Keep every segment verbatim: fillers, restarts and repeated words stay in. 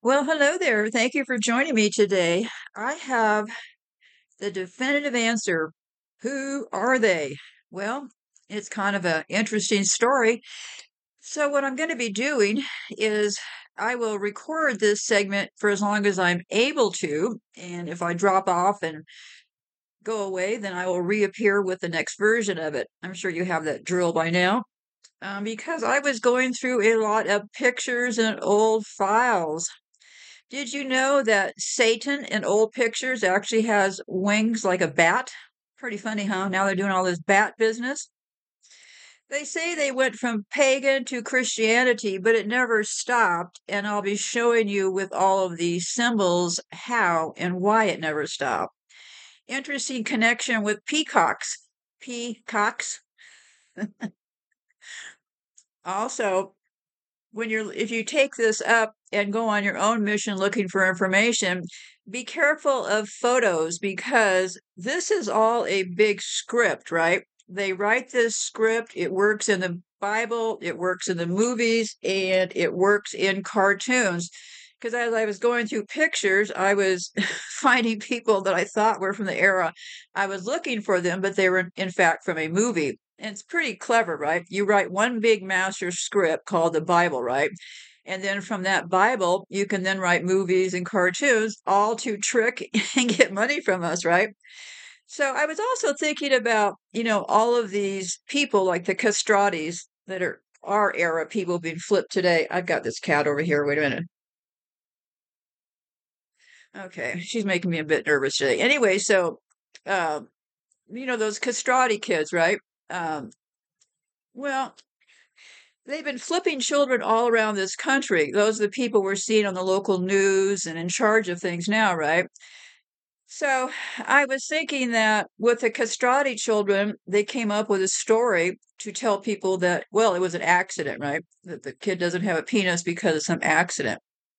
Well, hello there. Thank you for joining me today. I have the definitive answer. Who are they? Well, it's kind of an interesting story. So, what I'm going to be doing is I will record this segment for as long as I'm able to. And if I drop off and go away, then I will reappear with the next version of it. I'm sure you have that drill by now. Um, because I was going through a lot of pictures and old files. Did you know that Satan in old pictures actually has wings like a bat? Pretty funny, huh? Now they're doing all this bat business. They say they went from pagan to Christianity, but it never stopped. And I'll be showing you with all of these symbols how and why it never stopped. Interesting connection with peacocks. Peacocks. Also, when you're if you take this up and go on your own mission looking for information, be careful of photos because this is all a big script, right? They write this script, it works in the Bible, it works in the movies, and it works in cartoons. Because as I was going through pictures, I was finding people that I thought were from the era I was looking for them, but they were in fact from a movie. And it's pretty clever, right? You write one big master script called the Bible, right? And then from that Bible, you can then write movies and cartoons, all to trick and get money from us, right? So I was also thinking about, you know, all of these people like the castratis that are our era people being flipped today. I've got this cat over here. Wait a minute. Okay, she's making me a bit nervous today. Anyway, so, um, you know, those castrati kids, right? Um, well, they've been flipping children all around this country. Those are the people we're seeing on the local news and in charge of things now, right? So I was thinking that with the castrati children, they came up with a story to tell people that, well, it was an accident, right? That the kid doesn't have a penis because of some accident.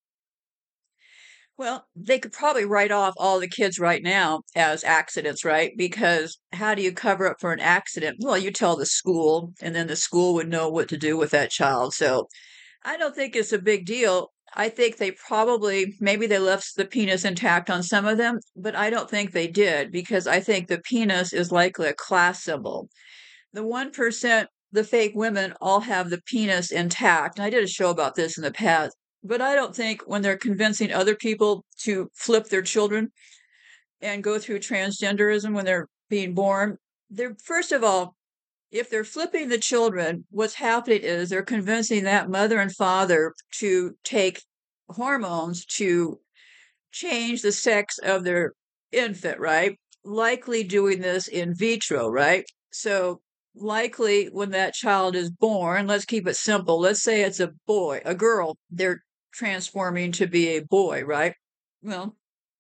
Well, they could probably write off all the kids right now as accidents, right? Because how do you cover up for an accident? Well, you tell the school, and then the school would know what to do with that child. So I don't think it's a big deal. I think they probably, maybe they left the penis intact on some of them, but I don't think they did because I think the penis is likely a class symbol. The one percent, the fake women, all have the penis intact. And I did a show about this in the past, but I don't think when they're convincing other people to flip their children and go through transgenderism when they're being born, they're, first of all, if they're flipping the children, what's happening is they're convincing that mother and father to take hormones to change the sex of their infant, right? Likely doing this in vitro, right? So, likely when that child is born, let's keep it simple. Let's say it's a boy, a girl, they're transforming to be a boy, right? Well,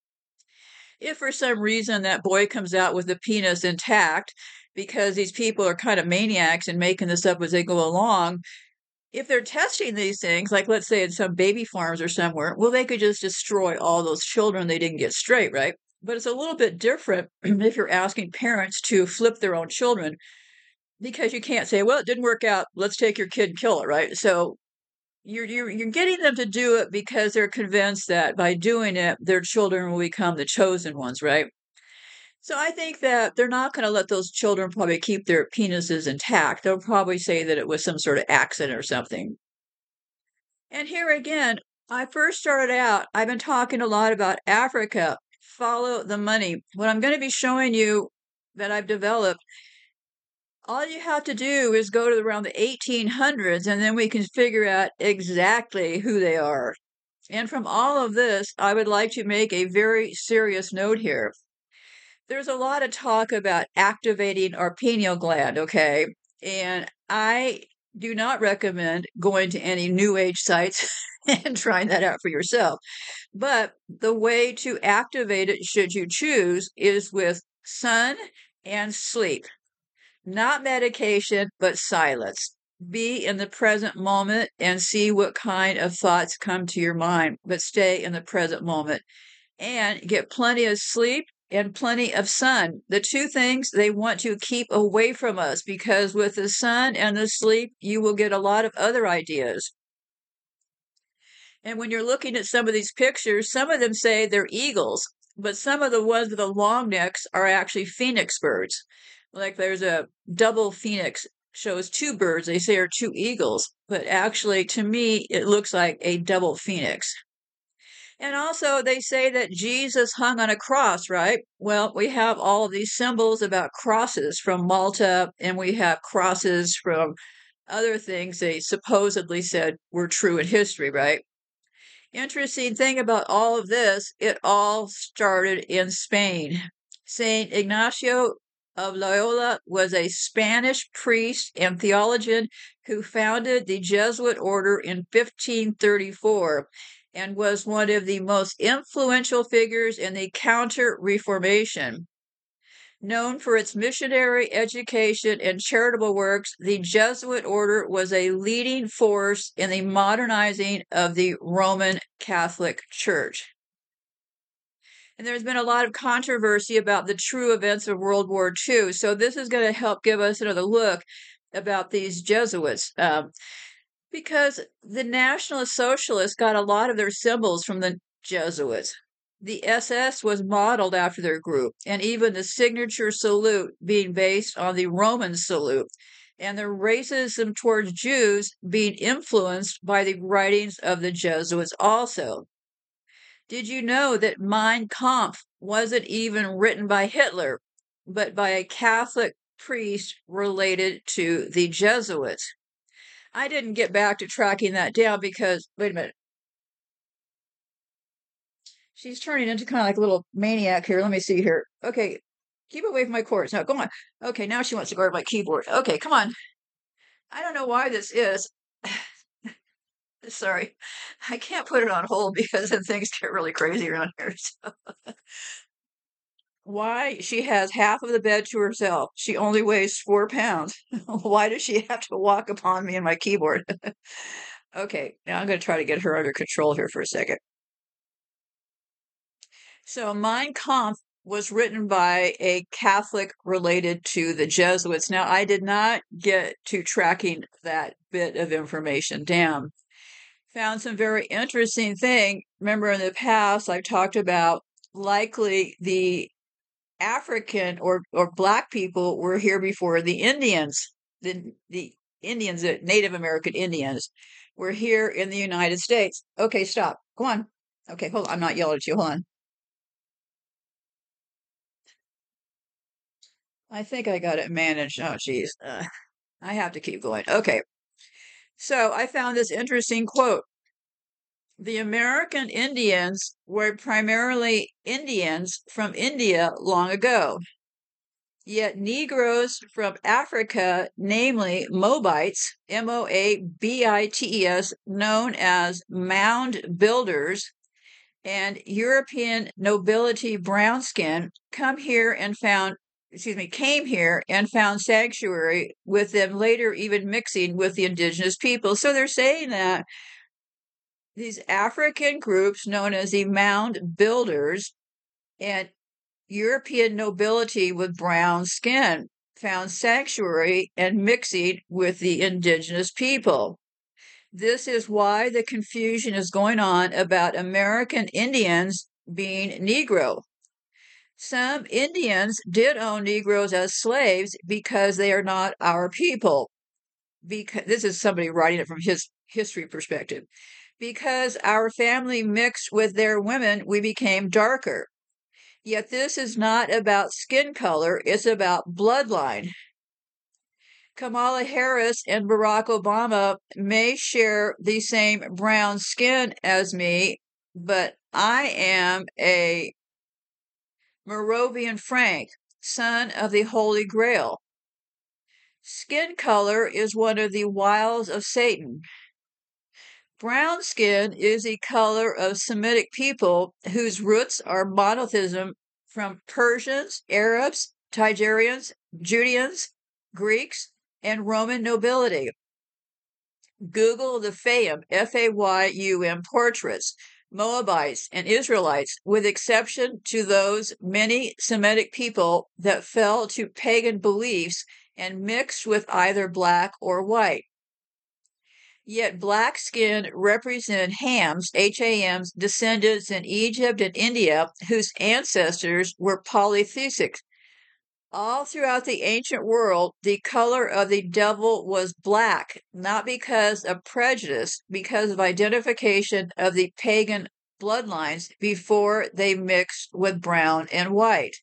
if for some reason that boy comes out with the penis intact, because these people are kind of maniacs and making this up as they go along, if they're testing these things, like let's say in some baby farms or somewhere, well, they could just destroy all those children they didn't get straight, right? But it's a little bit different if you're asking parents to flip their own children because you can't say, well, it didn't work out. Let's take your kid and kill it, right? So you're you're you're getting them to do it because they're convinced that by doing it, their children will become the chosen ones, right? So I think that they're not going to let those children probably keep their penises intact. They'll probably say that it was some sort of accident or something. And here again, I first started out, I've been talking a lot about Africa. Follow the money. What I'm going to be showing you that I've developed, all you have to do is go to around the eighteen hundreds and then we can figure out exactly who they are. And from all of this, I would like to make a very serious note here. There's a lot of talk about activating our pineal gland, okay? And I do not recommend going to any new age sites and trying that out for yourself. But the way to activate it, should you choose, is with sun and sleep. Not medication, but silence. Be in the present moment and see what kind of thoughts come to your mind, but stay in the present moment and get plenty of sleep and plenty of sun. The two things they want to keep away from us because with the sun and the sleep, you will get a lot of other ideas. And when you're looking at some of these pictures, some of them say they're eagles, but some of the ones with the long necks are actually phoenix birds. Like there's a double phoenix shows two birds, they say are two eagles, but actually to me it looks like a double phoenix. And also they say that Jesus hung on a cross, right? Well, we have all of these symbols about crosses from Malta, and we have crosses from other things they supposedly said were true in history, right? Interesting thing about all of this, it all started in Spain. Saint Ignacio of Loyola was a Spanish priest and theologian who founded the Jesuit order in fifteen thirty-four and was one of the most influential figures in the Counter-Reformation. Known for its missionary, education, and charitable works, the Jesuit order was a leading force in the modernizing of the Roman Catholic Church. And there's been a lot of controversy about the true events of World War Two. So this is going to help give us another look about these Jesuits. Um, because the Nationalist Socialists got a lot of their symbols from the Jesuits. The S S was modeled after their group, and even the signature salute being based on the Roman salute, and the racism towards Jews being influenced by the writings of the Jesuits also. Did you know that Mein Kampf wasn't even written by Hitler, but by a Catholic priest related to the Jesuits? I didn't get back to tracking that down because, wait a minute. She's turning into kind of like a little maniac here. Let me see here. Okay, keep away from my cords. Now, go on. Okay, now she wants to guard my keyboard. Okay, come on. I don't know why this is. Sorry. I can't put it on hold because then things get really crazy around here. So. Why? She has half of the bed to herself. She only weighs four pounds. Why does she have to walk upon me and my keyboard? Okay, now I'm going to try to get her under control here for a second. So Mein Kampf was written by a Catholic related to the Jesuits. Now, I did not get to tracking that bit of information down. Found some very interesting thing. Remember in the past, I've talked about likely the African or, or Black people were here before the Indians. The, the Indians, the Native American Indians, were here in the United States. Okay, stop. Go on. Okay, hold on. I'm not yelling at you. Hold on. I think I got it managed. Oh, geez. Uh, I have to keep going. Okay. So I found this interesting quote. The American Indians were primarily Indians from India long ago. Yet Negroes from Africa, namely Moabites, M O A B I T E S, known as mound builders, and European nobility brown skin, come here and found excuse me, came here and found sanctuary, with them later even mixing with the indigenous people. So they're saying that these African groups known as the mound builders and European nobility with brown skin found sanctuary and mixing with the indigenous people. This is why the confusion is going on about American Indians being Negro. Some Indians did own Negroes as slaves because they are not our people. Because this is somebody writing it from his history perspective. Because our family mixed with their women, we became darker. Yet this is not about skin color, it's about bloodline. Kamala Harris and Barack Obama may share the same brown skin as me, but I am a Moravian Frank, son of the Holy Grail. Skin color is one of the wiles of Satan. Brown skin is the color of Semitic people whose roots are monotheism from Persians, Arabs, Tigerians, Judeans, Greeks, and Roman nobility. Google the Fayum, F A Y U M portraits, Moabites, and Israelites, with exception to those many Semitic people that fell to pagan beliefs and mixed with either black or white. Yet black skin represented Ham's, H A M's, descendants in Egypt and India whose ancestors were polytheistic. All throughout the ancient world, the color of the devil was black, not because of prejudice, because of identification of the pagan bloodlines before they mixed with brown and white.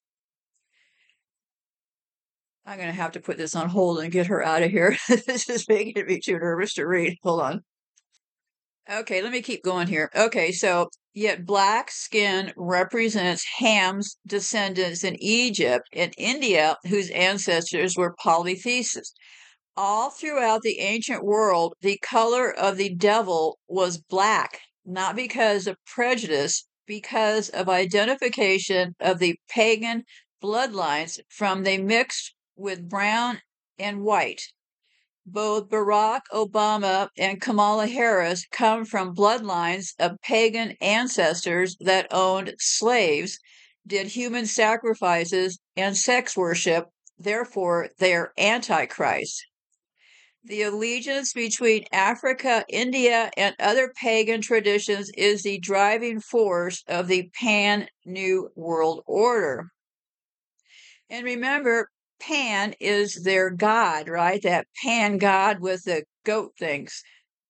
I'm going to have to put this on hold and get her out of here. This is making me too nervous to read. Hold on. Okay, let me keep going here. Okay, so yet black skin represents Ham's descendants in Egypt and India, whose ancestors were polytheistic. All throughout the ancient world, the color of the devil was black, not because of prejudice, because of identification of the pagan bloodlines from they mixed with brown and white. Both Barack Obama and Kamala Harris come from bloodlines of pagan ancestors that owned slaves, did human sacrifices, and sex worship. Therefore, they're antichrist. The allegiance between Africa, India, and other pagan traditions is the driving force of the Pan New World Order. And remember, Pan is their god, right? That Pan god with the goat things.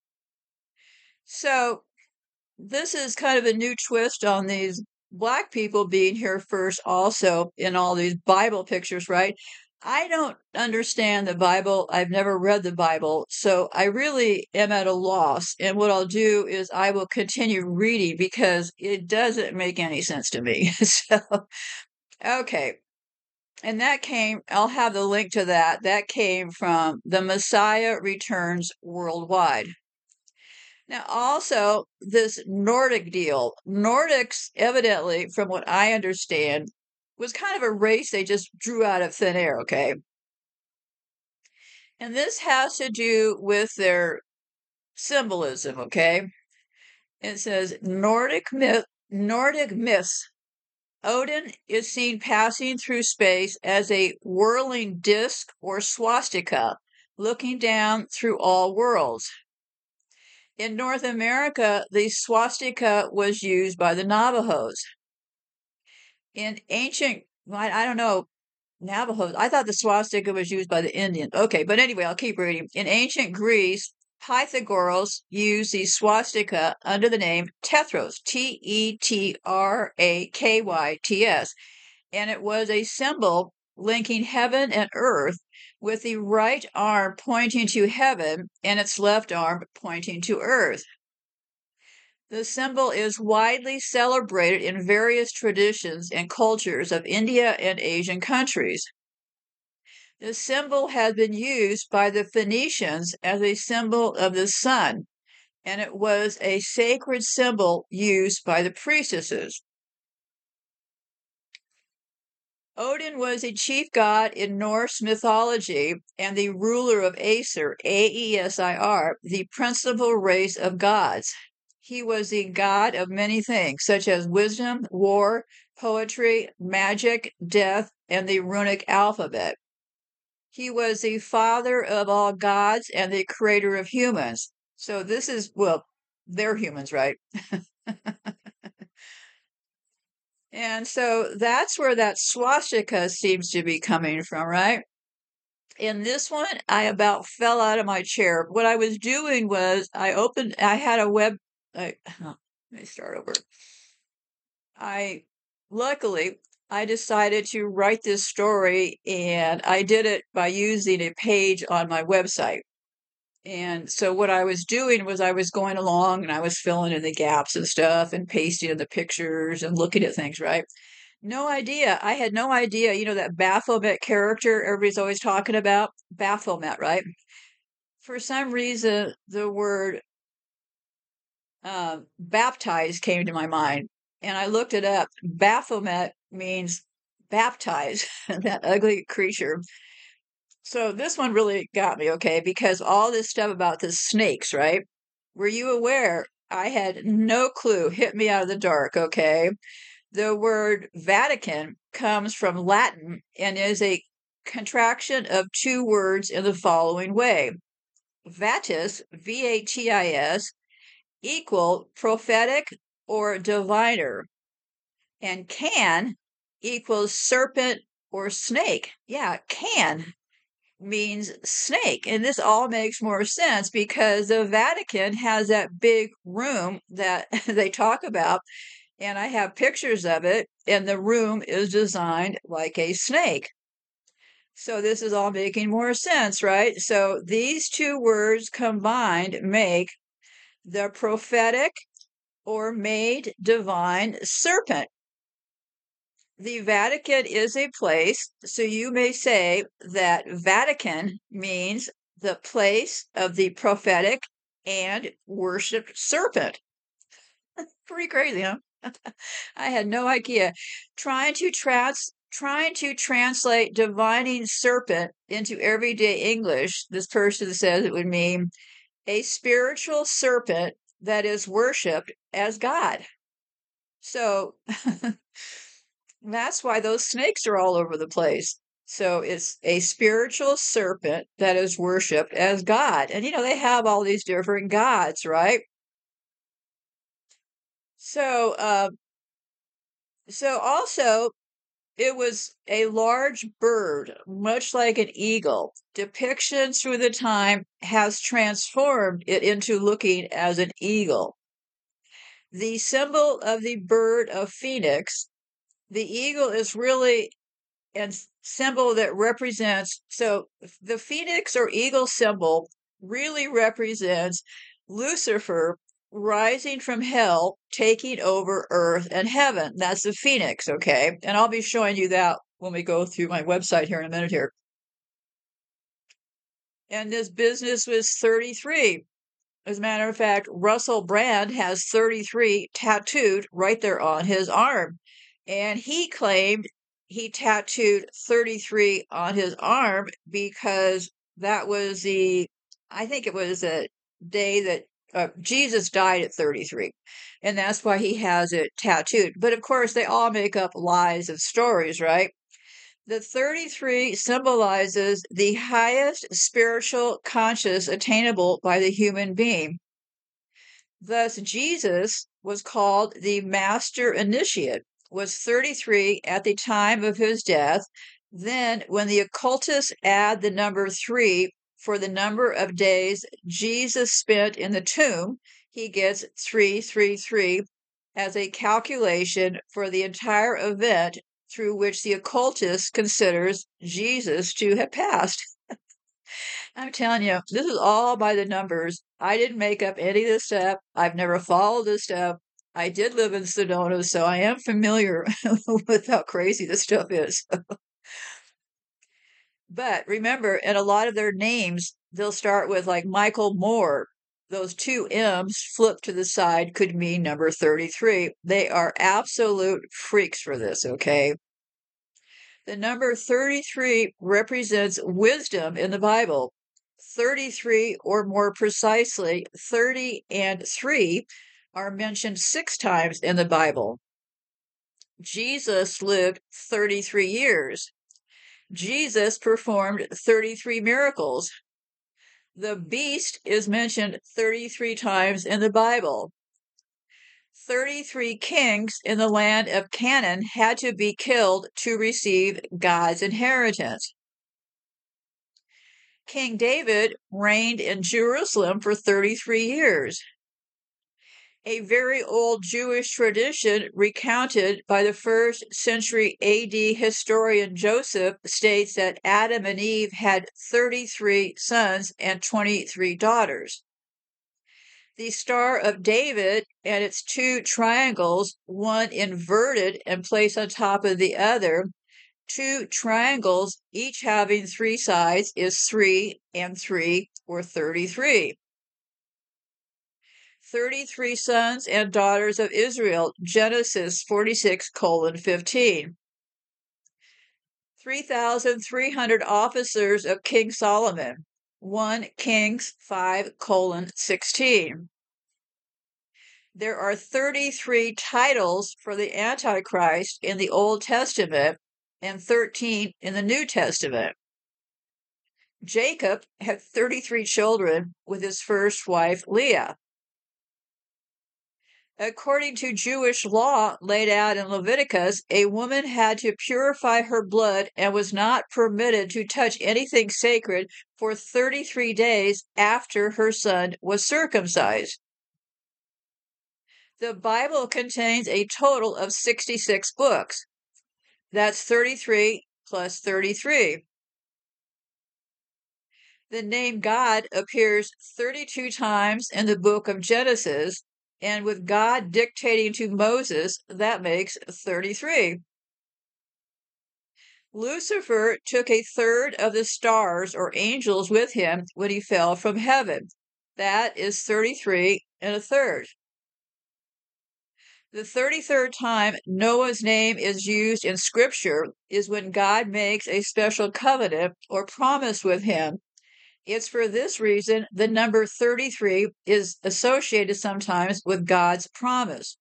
So this is kind of a new twist on these black people being here first, also in all these Bible pictures, right? I don't understand the Bible. I've never read the Bible, so I really am at a loss. And what I'll do is I will continue reading because it doesn't make any sense to me. So, okay. And that came, I'll have the link to that. That came from The Messiah Returns Worldwide. Now, also, this Nordic deal. Nordics, evidently, from what I understand, was kind of a race they just drew out of thin air, okay? And this has to do with their symbolism, okay? It says Nordic myth, Nordic myths. Odin is seen passing through space as a whirling disc or swastika, looking down through all worlds. In North America, the swastika was used by the Navajos. In ancient, I don't know, Navajos, I thought the swastika was used by the Indians. Okay, but anyway, I'll keep reading. In ancient Greece, Pythagoras used the swastika under the name Tethros, T E T R A K Y T S, and it was a symbol linking heaven and earth, with the right arm pointing to heaven and its left arm pointing to earth. The symbol is widely celebrated in various traditions and cultures of India and Asian countries. The symbol has been used by the Phoenicians as a symbol of the sun, and it was a sacred symbol used by the priestesses. Odin was a chief god in Norse mythology and the ruler of Aesir, A E S I R, the principal race of gods. He was the god of many things, such as wisdom, war, poetry, magic, death, and the runic alphabet. He was the father of all gods and the creator of humans. So this is, well, they're humans, right? And so that's where that swastika seems to be coming from, right? In this one, I about fell out of my chair. What I was doing was I opened, I had a web, I, let me start over. I, luckily, I decided to write this story, and I did it by using a page on my website. And so what I was doing was I was going along and I was filling in the gaps and stuff and pasting in the pictures and looking at things, right? No idea. I had no idea, you know, that Baphomet character everybody's always talking about? Baphomet, right? For some reason, the word uh, baptized came to my mind. And I looked it up. Baphomet means baptized, that ugly creature. So this one really got me, okay, because all this stuff about the snakes, right? Were you aware? I had no clue. Hit me out of the dark, okay? The word Vatican comes from Latin and is a contraction of two words in the following way. vatis, V A T I S, equal prophetic or diviner, and can equals serpent or snake. Yeah, can means snake. And this all makes more sense because the Vatican has that big room that they talk about, and I have pictures of it, and the room is designed like a snake. So this is all making more sense, right? So these two words combined make the prophetic or made divine serpent. The Vatican is a place, so you may say that Vatican means the place of the prophetic and worshiped serpent. Pretty crazy, huh? I had no idea. Trying to trans trying to translate divining serpent into everyday English, this person says it would mean a spiritual serpent that is worshipped as God. So that's why those snakes are all over the place. So it's a spiritual serpent that is worshipped as God. And you know, they have all these different gods, right? So, uh, so also it was a large bird, much like an eagle. Depictions through the time has transformed it into looking as an eagle. The symbol of the bird of phoenix, the eagle is really and symbol that represents so the phoenix or eagle symbol really represents Lucifer rising from hell, taking over earth and heaven. That's the phoenix, okay? And I'll be showing you that when we go through my website here in a minute here. And this business was thirty-three. As a matter of fact, Russell Brand has thirty-three tattooed right there on his arm. And he claimed he tattooed thirty-three on his arm because that was the, I think it was a day that uh, Jesus died at thirty-three. And that's why he has it tattooed. But of course, they all make up lies of stories, right? The thirty-three symbolizes the highest spiritual conscious attainable by the human being. Thus, Jesus was called the Master Initiate, was thirty-three at the time of his death. Then, when the occultists add the number three for the number of days Jesus spent in the tomb, he gets three three three as a calculation for the entire event through which the occultist considers Jesus to have passed. I'm telling you, this is all by the numbers. I didn't make up any of this stuff. I've never followed this stuff. I did live in Sedona, so I am familiar with how crazy this stuff is. But remember, in a lot of their names, they'll start with like Michael Moore. Those two M's flipped to the side could mean number thirty-three. They are absolute freaks for this, okay? The number thirty-three represents wisdom in the Bible. thirty-three, or more precisely, thirty and three, are mentioned six times in the Bible. Jesus lived thirty-three years. Jesus performed thirty-three miracles. The beast is mentioned thirty-three times in the Bible. thirty-three kings in the land of Canaan had to be killed to receive God's inheritance. King David reigned in Jerusalem for thirty-three years. A very old Jewish tradition recounted by the first century A D historian Joseph states that Adam and Eve had thirty-three sons and twenty-three daughters. The Star of David and its two triangles, one inverted and placed on top of the other, two triangles, each having three sides, is three and three, or thirty-three. thirty-three sons and daughters of Israel, Genesis forty-six, colon fifteen. three thousand three hundred officers of King Solomon, First Kings five, colon sixteen. There are thirty-three titles for the Antichrist in the Old Testament and thirteen in the New Testament. Jacob had thirty-three children with his first wife, Leah. According to Jewish law laid out in Leviticus, a woman had to purify her blood and was not permitted to touch anything sacred for thirty-three days after her son was circumcised. The Bible contains a total of sixty-six books. That's thirty-three plus thirty-three. The name God appears thirty-two times in the book of Genesis, and with God dictating to Moses, that makes thirty-three. Lucifer took a third of the stars or angels with him when he fell from heaven. That is thirty-three and a third. The thirty-third time Noah's name is used in Scripture is when God makes a special covenant or promise with him. It's for this reason the number thirty-three is associated sometimes with God's promise.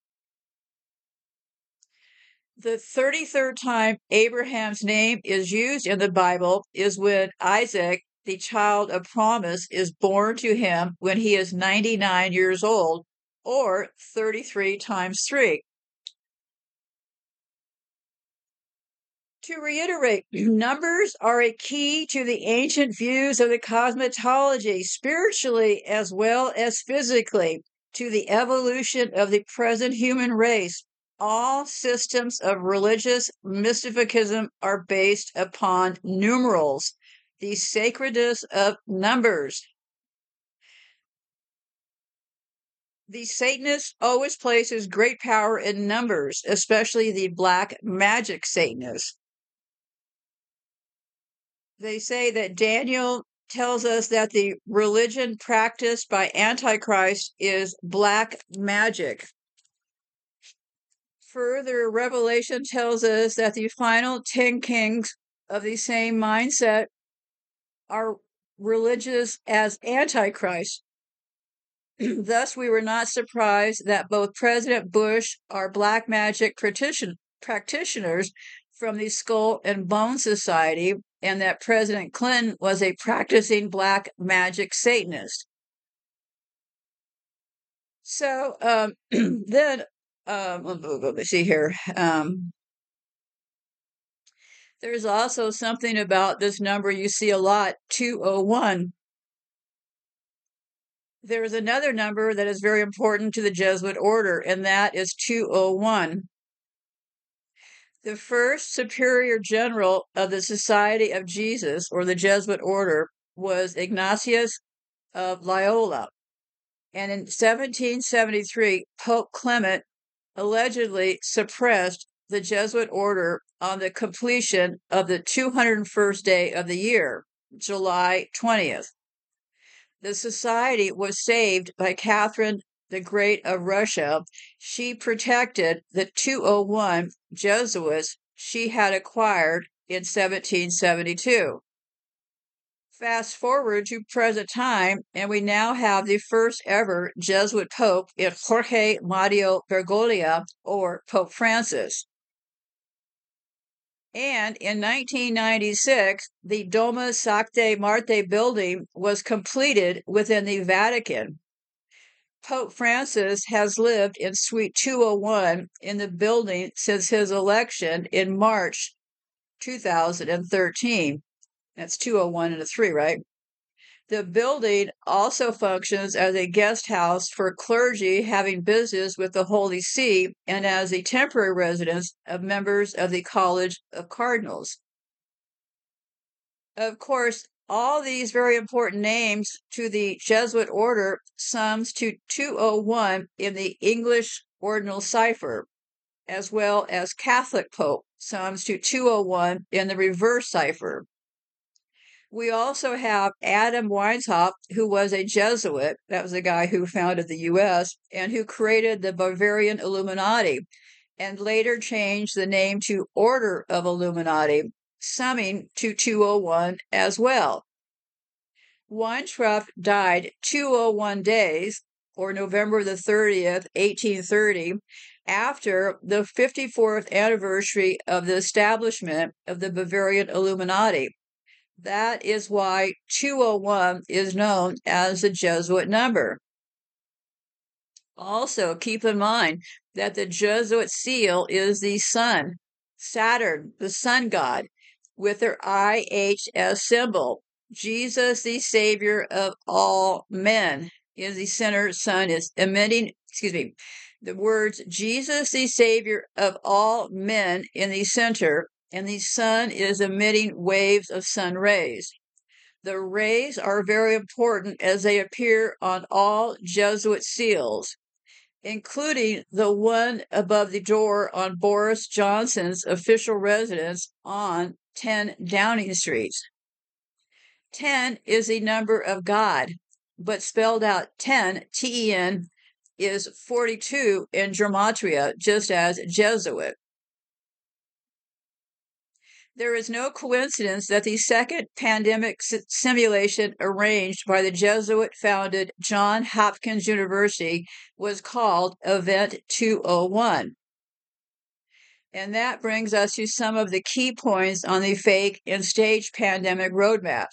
The thirty-third time Abraham's name is used in the Bible is when Isaac, the child of promise, is born to him when he is ninety-nine years old, or thirty-three times three. To reiterate, numbers are a key to the ancient views of the cosmology, spiritually as well as physically, to the evolution of the present human race. All systems of religious mysticism are based upon numerals, the sacredness of numbers. The Satanist always places great power in numbers, especially the black magic Satanists. They say that Daniel tells us that the religion practiced by Antichrist is black magic. Further, Revelation tells us that the final ten kings of the same mindset are religious as Antichrist. Thus, we were not surprised that both President Bush are black magic practitioners from the Skull and Bone Society, and that President Clinton was a practicing black magic Satanist. So um, then, um, let me see here. Um, there's also something about this number you see a lot, two oh one. There's another number that is very important to the Jesuit order, and that is two oh one. The first superior general of the Society of Jesus, or the Jesuit order, was Ignatius of Loyola. And in seventeen seventy-three, Pope Clement allegedly suppressed the Jesuit order on the completion of the two hundred first day of the year, July twentieth. The society was saved by Catherine the Great of Russia. She protected the two oh one Jesuits she had acquired in seventeen seventy-two. Fast forward to present time, and we now have the first ever Jesuit Pope in Jorge Mario Bergoglio, or Pope Francis. And in nineteen ninety-six, the Doma Sacre Marte building was completed within the Vatican. Pope Francis has lived in Suite two oh one in the building since his election in March two thousand thirteen. That's two oh one and a three, right? The building also functions as a guest house for clergy having business with the Holy See and as a temporary residence of members of the College of Cardinals. Of course, all these very important names to the Jesuit order sums to two oh one in the English ordinal cipher, as well as Catholic Pope sums to two oh one in the reverse cipher. We also have Adam Weishaupt, who was a Jesuit. That was the guy who founded the U S and who created the Bavarian Illuminati, and later changed the name to Order of Illuminati, summing to two oh one as well. Weishaupt died two oh one days, or November the thirtieth, eighteen thirty, after the fifty-fourth anniversary of the establishment of the Bavarian Illuminati. That is why two oh one is known as the Jesuit number. Also, keep in mind that the Jesuit seal is the sun, Saturn, the sun god, with their I H S symbol. Jesus, the Savior of all men, is the center. Sun is emitting, excuse me, the words Jesus, the Savior of all men in the center, and the sun is emitting waves of sun rays. The rays are very important as they appear on all Jesuit seals, including the one above the door on Boris Johnson's official residence on ten Downing Street. ten is the number of God, but spelled out ten, T E N, is forty-two in Gematria, just as Jesuit. There is no coincidence that the second pandemic simulation arranged by the Jesuit-founded Johns Hopkins University was called Event two oh one. And that brings us to some of the key points on the fake and staged pandemic roadmap.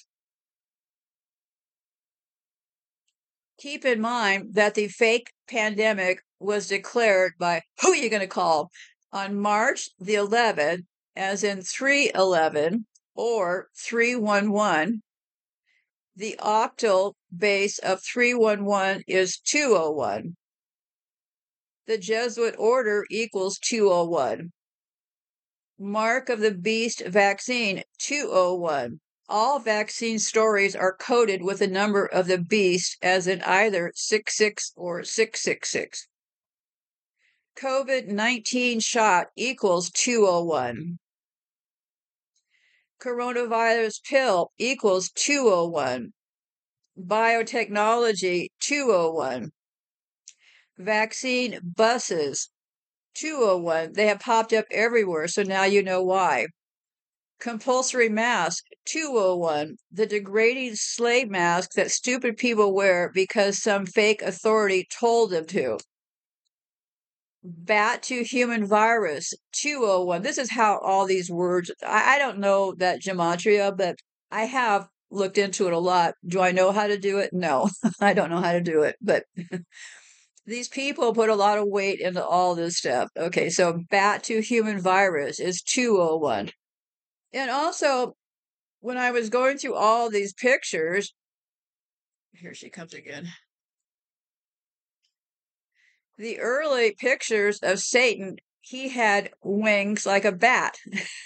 Keep in mind that the fake pandemic was declared by, who are you going to call, on March the eleventh, as in three eleven or three one one. The octal base of three one one is two oh one. The Jesuit order equals two oh one. Mark of the Beast vaccine, two oh one. All vaccine stories are coded with the number of the beast as in either six six or six six six. COVID nineteen shot equals two oh one. Coronavirus pill equals two oh one. Biotechnology, two oh one. Vaccine buses, two oh one. They have popped up everywhere, so now you know why. Compulsory mask, two oh one. The degrading slave mask that stupid people wear because some fake authority told them to. Bat to human virus, two oh one. This is how all these words, I, I don't know that gematria, but I have looked into it a lot. Do I know how to do it? No, I don't know how to do it, but these people put a lot of weight into all this stuff. Okay, so bat to human virus is two oh one. And also, when I was going through all these pictures, here she comes again. The early pictures of Satan, he had wings like a bat.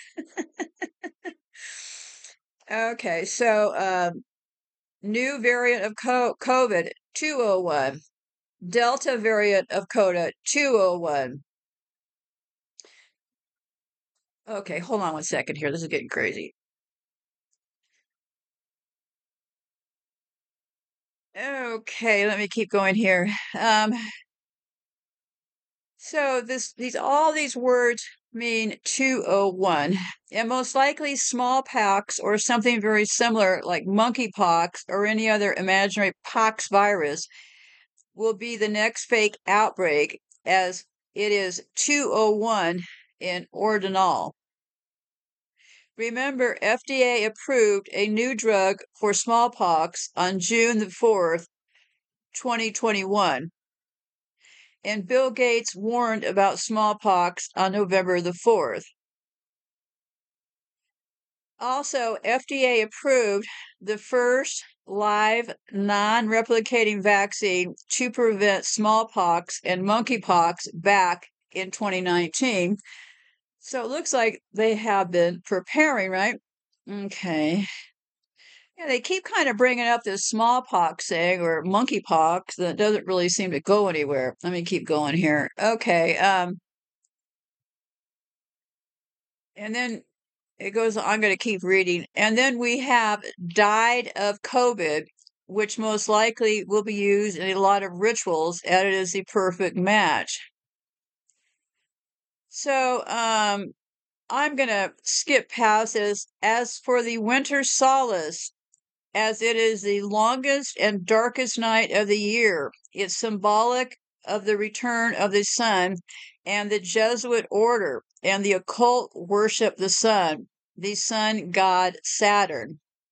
Okay, so um, new variant of COVID, two oh one. Delta variant of COVID, two oh one. Okay, hold on one second here. This is getting crazy. Okay, let me keep going here. Um, so this, these, all these words mean two oh one, and most likely smallpox or something very similar like monkeypox or any other imaginary pox virus will be the next fake outbreak, as it is two oh one in ordinal. Remember, F D A approved a new drug for smallpox on June the fourth, twenty twenty-one. And Bill Gates warned about smallpox on November the fourth. Also, F D A approved the first live non-replicating vaccine to prevent smallpox and monkeypox back in twenty nineteen. So it looks like they have been preparing, right? Okay. Yeah, they keep kind of bringing up this smallpox thing or monkeypox that doesn't really seem to go anywhere. Let me keep going here. Okay. Um, and then it goes, I'm going to keep reading. And then we have died of COVID, which most likely will be used in a lot of rituals, and it is the perfect match. So, um, I'm going to skip past this. As for the winter solace, as it is the longest and darkest night of the year, it's symbolic of the return of the sun, and the Jesuit order and the occult worship the sun, the sun god Saturn.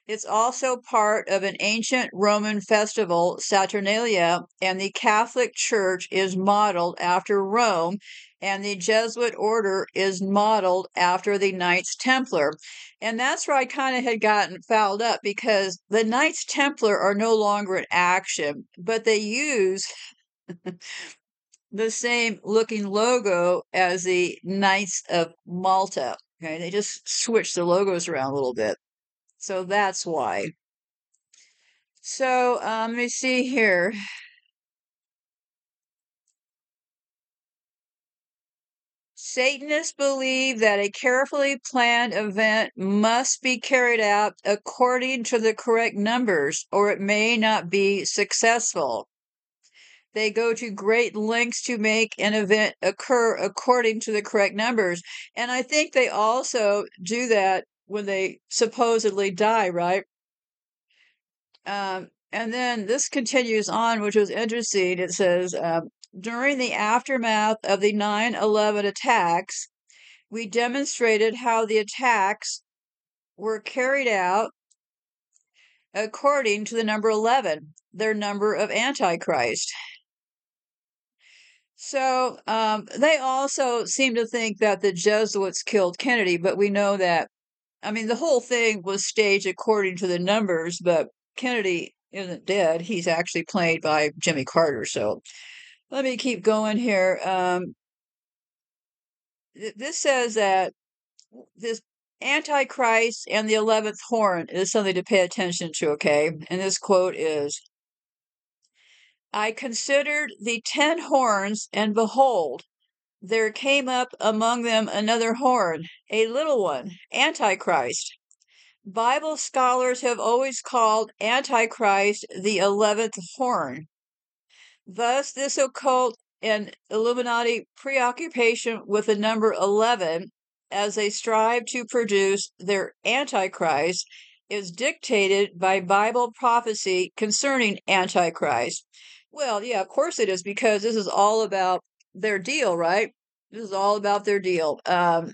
It's also part of an ancient Roman festival, Saturnalia, and the Catholic Church is modeled after Rome, and the Jesuit order is modeled after the Knights Templar. And that's where I kind of had gotten fouled up because the Knights Templar are no longer in action, but they use the same looking logo as the Knights of Malta. Okay, they just switched the logos around a little bit. So that's why. So um, let me see here. Satanists believe that a carefully planned event must be carried out according to the correct numbers, or it may not be successful. They go to great lengths to make an event occur according to the correct numbers. And I think they also do that when they supposedly die, right? Um, and then this continues on, which was interesting. It says, um, during the aftermath of the nine eleven attacks, we demonstrated how the attacks were carried out according to the number eleven, their number of Antichrist. So um, they also seem to think that the Jesuits killed Kennedy, but we know that, I mean, the whole thing was staged according to the numbers, but Kennedy isn't dead. He's actually played by Jimmy Carter. So let me keep going here. Um, th- this says that this Antichrist and the eleventh horn is something to pay attention to, okay? And this quote is, I considered the ten horns, and behold, there came up among them another horn, a little one, Antichrist. Bible scholars have always called Antichrist the eleventh horn. Thus, this occult and Illuminati preoccupation with the number eleven as they strive to produce their Antichrist is dictated by Bible prophecy concerning Antichrist. Well, yeah, of course it is, because this is all about their deal, right? This is all about their deal. Um,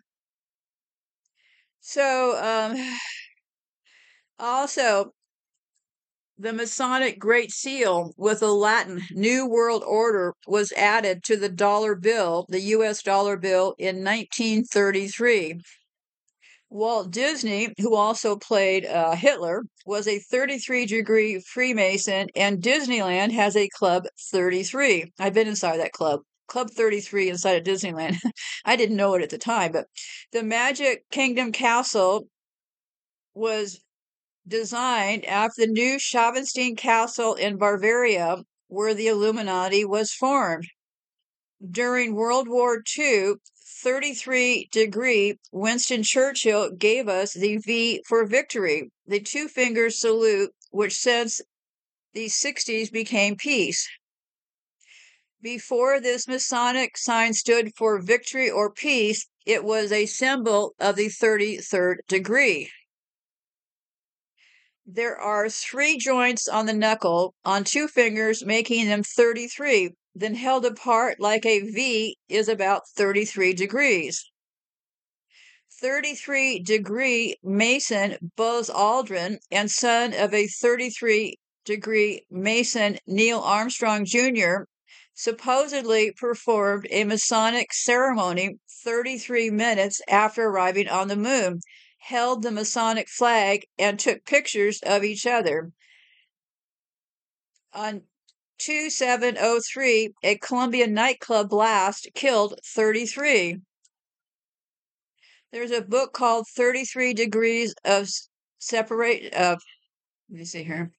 so, um, also, the Masonic Great Seal with the Latin New World Order was added to the dollar bill, the U S dollar bill, in nineteen thirty-three. Walt Disney, who also played uh, Hitler, was a thirty-three degree Freemason, and Disneyland has a Club thirty-three. I've been inside that club. Club thirty-three inside of Disneyland. I didn't know it at the time, but the Magic Kingdom Castle was designed after the new Schauenstein Castle in Bavaria, where the Illuminati was formed. During World War Two, thirty-three degree Winston Churchill gave us the V for victory, the two finger salute, which since the sixties became peace. Before this Masonic sign stood for victory or peace, it was a symbol of the thirty-third degree. There are three joints on the knuckle on two fingers, making them thirty-three. Then held apart like a V is about thirty-three degrees. thirty-three degree Mason Buzz Aldrin and son of a thirty-three degree Mason Neil Armstrong Junior supposedly performed a Masonic ceremony thirty-three minutes after arriving on the moon, held the Masonic flag, and took pictures of each other. On two seven oh three, a Columbia nightclub blast killed thirty-three. There's a book called thirty-three Degrees of Separate. Uh, let me see here.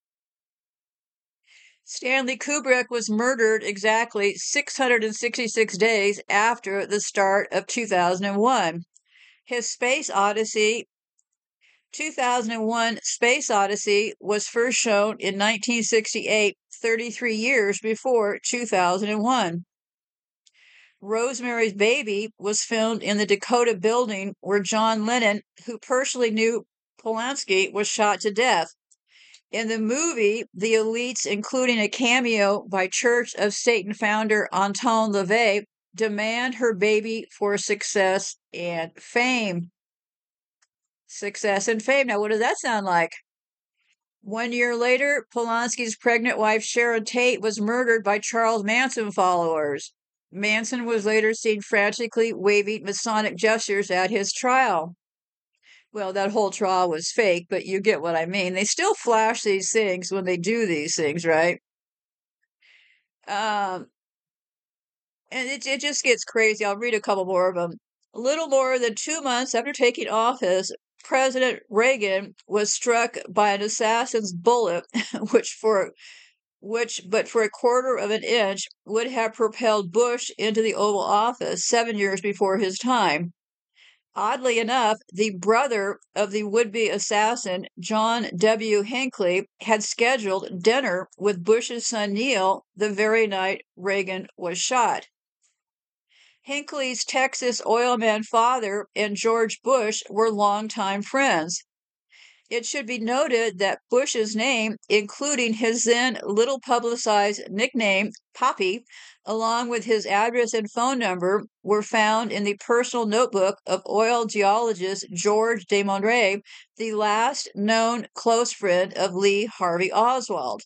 Stanley Kubrick was murdered exactly six hundred sixty-six days after the start of two thousand one. His Space Odyssey, two thousand one Space Odyssey, was first shown in nineteen sixty-eight, thirty-three years before two thousand one. Rosemary's Baby was filmed in the Dakota building where John Lennon, who personally knew Polanski, was shot to death. In the movie, the elites, including a cameo by Church of Satan founder Anton LaVey, demand her baby for success and fame. success and fame. Now, what does that sound like? One year later, Polanski's pregnant wife Sharon Tate was murdered by Charles Manson followers. Manson was later seen frantically waving Masonic gestures at his trial. Well, that whole trial was fake, but you get what I mean. They still flash these things when they do these things, right? Um, and it, it just gets crazy. I'll read a couple more of them. A little more than two months after taking office, President Reagan was struck by an assassin's bullet, which for which, but for a quarter of an inch, would have propelled Bush into the Oval Office seven years before his time. Oddly enough, the brother of the would-be assassin, John W. Hinckley, had scheduled dinner with Bush's son Neil the very night Reagan was shot. Hinckley's Texas oilman father and George Bush were longtime friends. It should be noted that Bush's name, including his then little publicized nickname, Poppy, along with his address and phone number, were found in the personal notebook of oil geologist George de Monray, the last known close friend of Lee Harvey Oswald.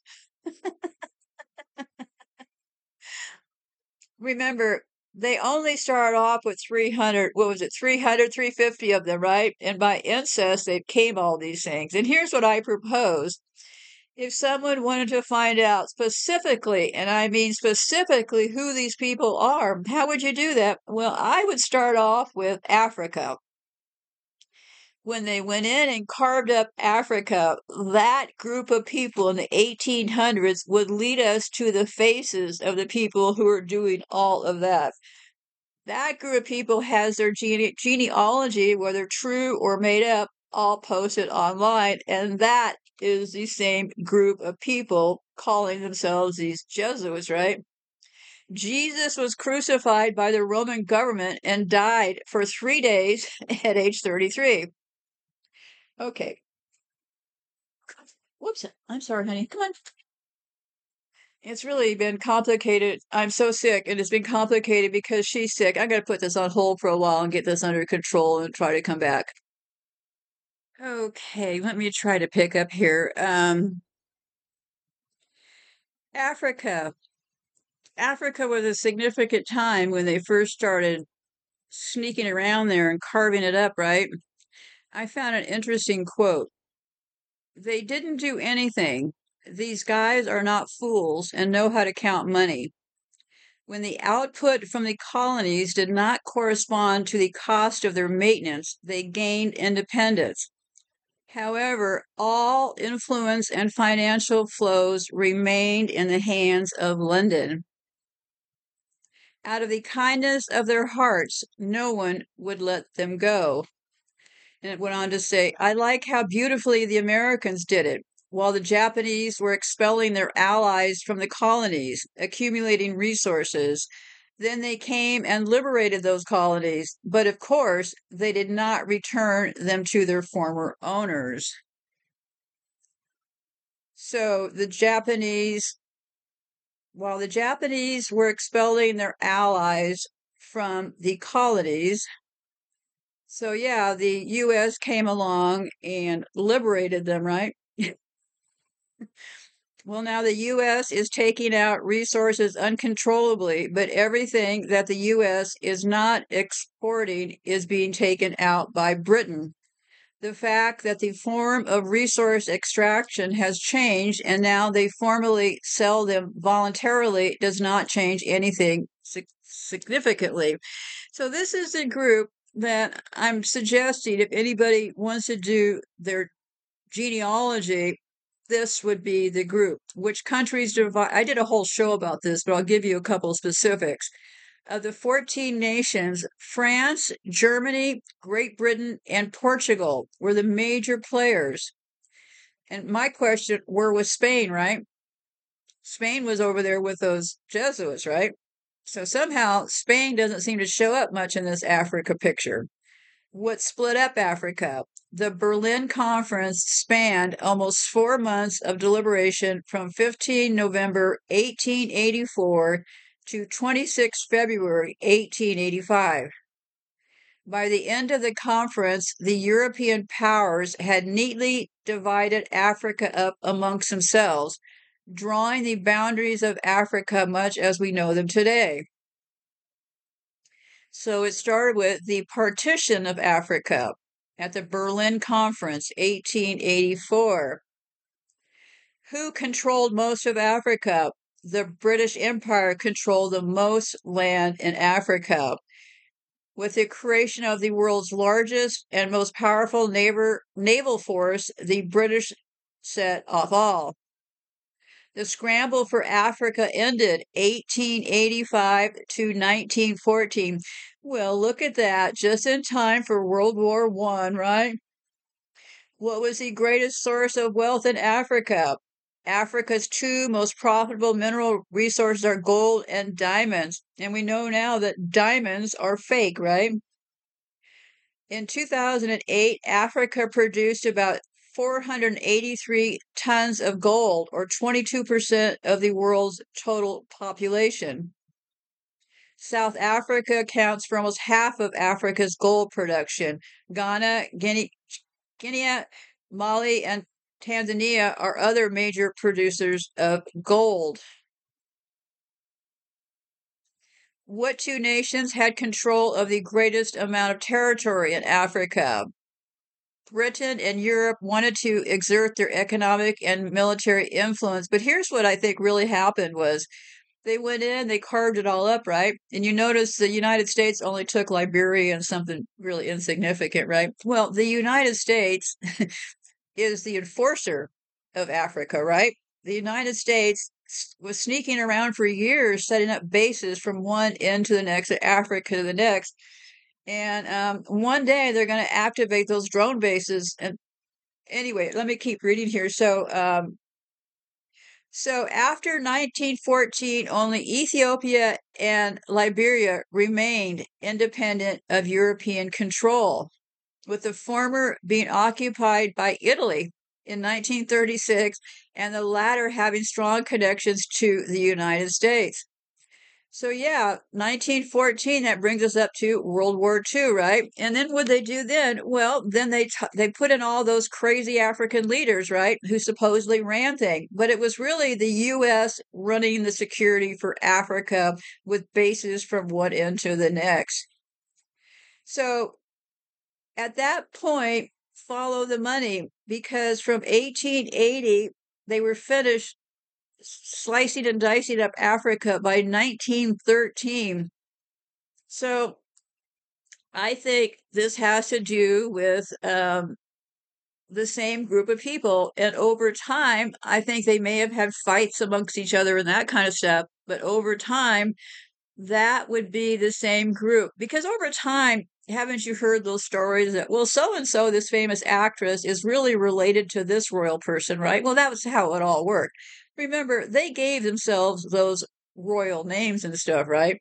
Remember, they only started off with three hundred, what was it, three hundred, three hundred fifty of them, right? And by incest, they came all these things. And here's what I propose. If someone wanted to find out specifically, and I mean specifically, who these people are, how would you do that? Well, I would start off with Africa. When they went in and carved up Africa, that group of people in the eighteen hundreds would lead us to the faces of the people who are doing all of that. That group of people has their gene- genealogy, whether true or made up, all posted online, and that is the same group of people calling themselves these Jesuits, right? Jesus was crucified by the Roman government and died for three days at age thirty-three. Okay. Whoops. I'm sorry, honey. Come on. It's really been complicated. I'm so sick, and it's been complicated because she's sick. I'm going to put this on hold for a while and get this under control and try to come back. Okay, let me try to pick up here. Um, Africa. Africa was a significant time when they first started sneaking around there and carving it up, right? I found an interesting quote. They didn't do anything. These guys are not fools and know how to count money. When the output from the colonies did not correspond to the cost of their maintenance, they gained independence. However, all influence and financial flows remained in the hands of London. Out of the kindness of their hearts, no one would let them go. And it went on to say, I like how beautifully the Americans did it. While the Japanese were expelling their allies from the colonies, accumulating resources, then they came and liberated those colonies. But of course, they did not return them to their former owners. So the Japanese, while the Japanese were expelling their allies from the colonies, so yeah, the U S came along and liberated them, right? Well, now the U S is taking out resources uncontrollably, but everything that the U S is not exporting is being taken out by Britain. The fact that the form of resource extraction has changed and now they formally sell them voluntarily does not change anything significantly. So this is a group that I'm suggesting if anybody wants to do their genealogy, this would be the group. Which countries divide? I did a whole show about this, but I'll give you a couple of specifics. Of the fourteen nations, France, Germany, Great Britain, and Portugal were the major players. And my question, where was Spain, right? Spain was over there with those Jesuits, right? So somehow Spain doesn't seem to show up much in this Africa picture. What split up Africa? The Berlin Conference spanned almost four months of deliberation from fifteenth November eighteen eighty-four to twenty-sixth February eighteen eighty-five. By the end of the conference, the European powers had neatly divided Africa up amongst themselves, drawing the boundaries of Africa much as we know them today. So it started with the partition of Africa at the Berlin Conference, eighteen eighty-four. Who controlled most of Africa? The British Empire controlled the most land in Africa. With the creation of the world's largest and most powerful neighbor, naval force, the British set off all. The scramble for Africa ended eighteen eighty-five to nineteen fourteen. Well, look at that, just in time for World War One, right? What was the greatest source of wealth in Africa? Africa's two most profitable mineral resources are gold and diamonds. And we know now that diamonds are fake, right? In two thousand eight, Africa produced about four hundred eighty-three tons of gold, or twenty-two percent of the world's total population. South Africa accounts for almost half of Africa's gold production. Ghana, Guinea, Guinea, Mali, and Tanzania are other major producers of gold. What two nations had control of the greatest amount of territory in Africa? Britain and Europe wanted to exert their economic and military influence, but here's what I think really happened was they went in, they carved it all up, right? And you notice the United States only took Liberia and something really insignificant, right? Well, the United States is the enforcer of Africa, right? The United States was sneaking around for years, setting up bases from one end to the next, Africa to the next. And um, one day they're going to activate those drone bases. And anyway, let me keep reading here. So, um, so after nineteen fourteen, only Ethiopia and Liberia remained independent of European control, with the former being occupied by Italy in nineteen thirty-six and the latter having strong connections to the United States. So yeah, nineteen fourteen, that brings us up to World War Two, right? And then what they do then? Well, then they t- they put in all those crazy African leaders, right, who supposedly ran things. But it was really the U S running the security for Africa with bases from one end to the next. So at that point, follow the money, because from eighteen eighty, they were finished slicing and dicing up Africa by nineteen thirteen. So I think this has to do with um, the same group of people. And over time, I think they may have had fights amongst each other and that kind of stuff. But over time, that would be the same group. Because over time, haven't you heard those stories that, well, so and so, this famous actress, is really related to this royal person, right? Well, that was how it all worked. Remember, they gave themselves those royal names and stuff, right?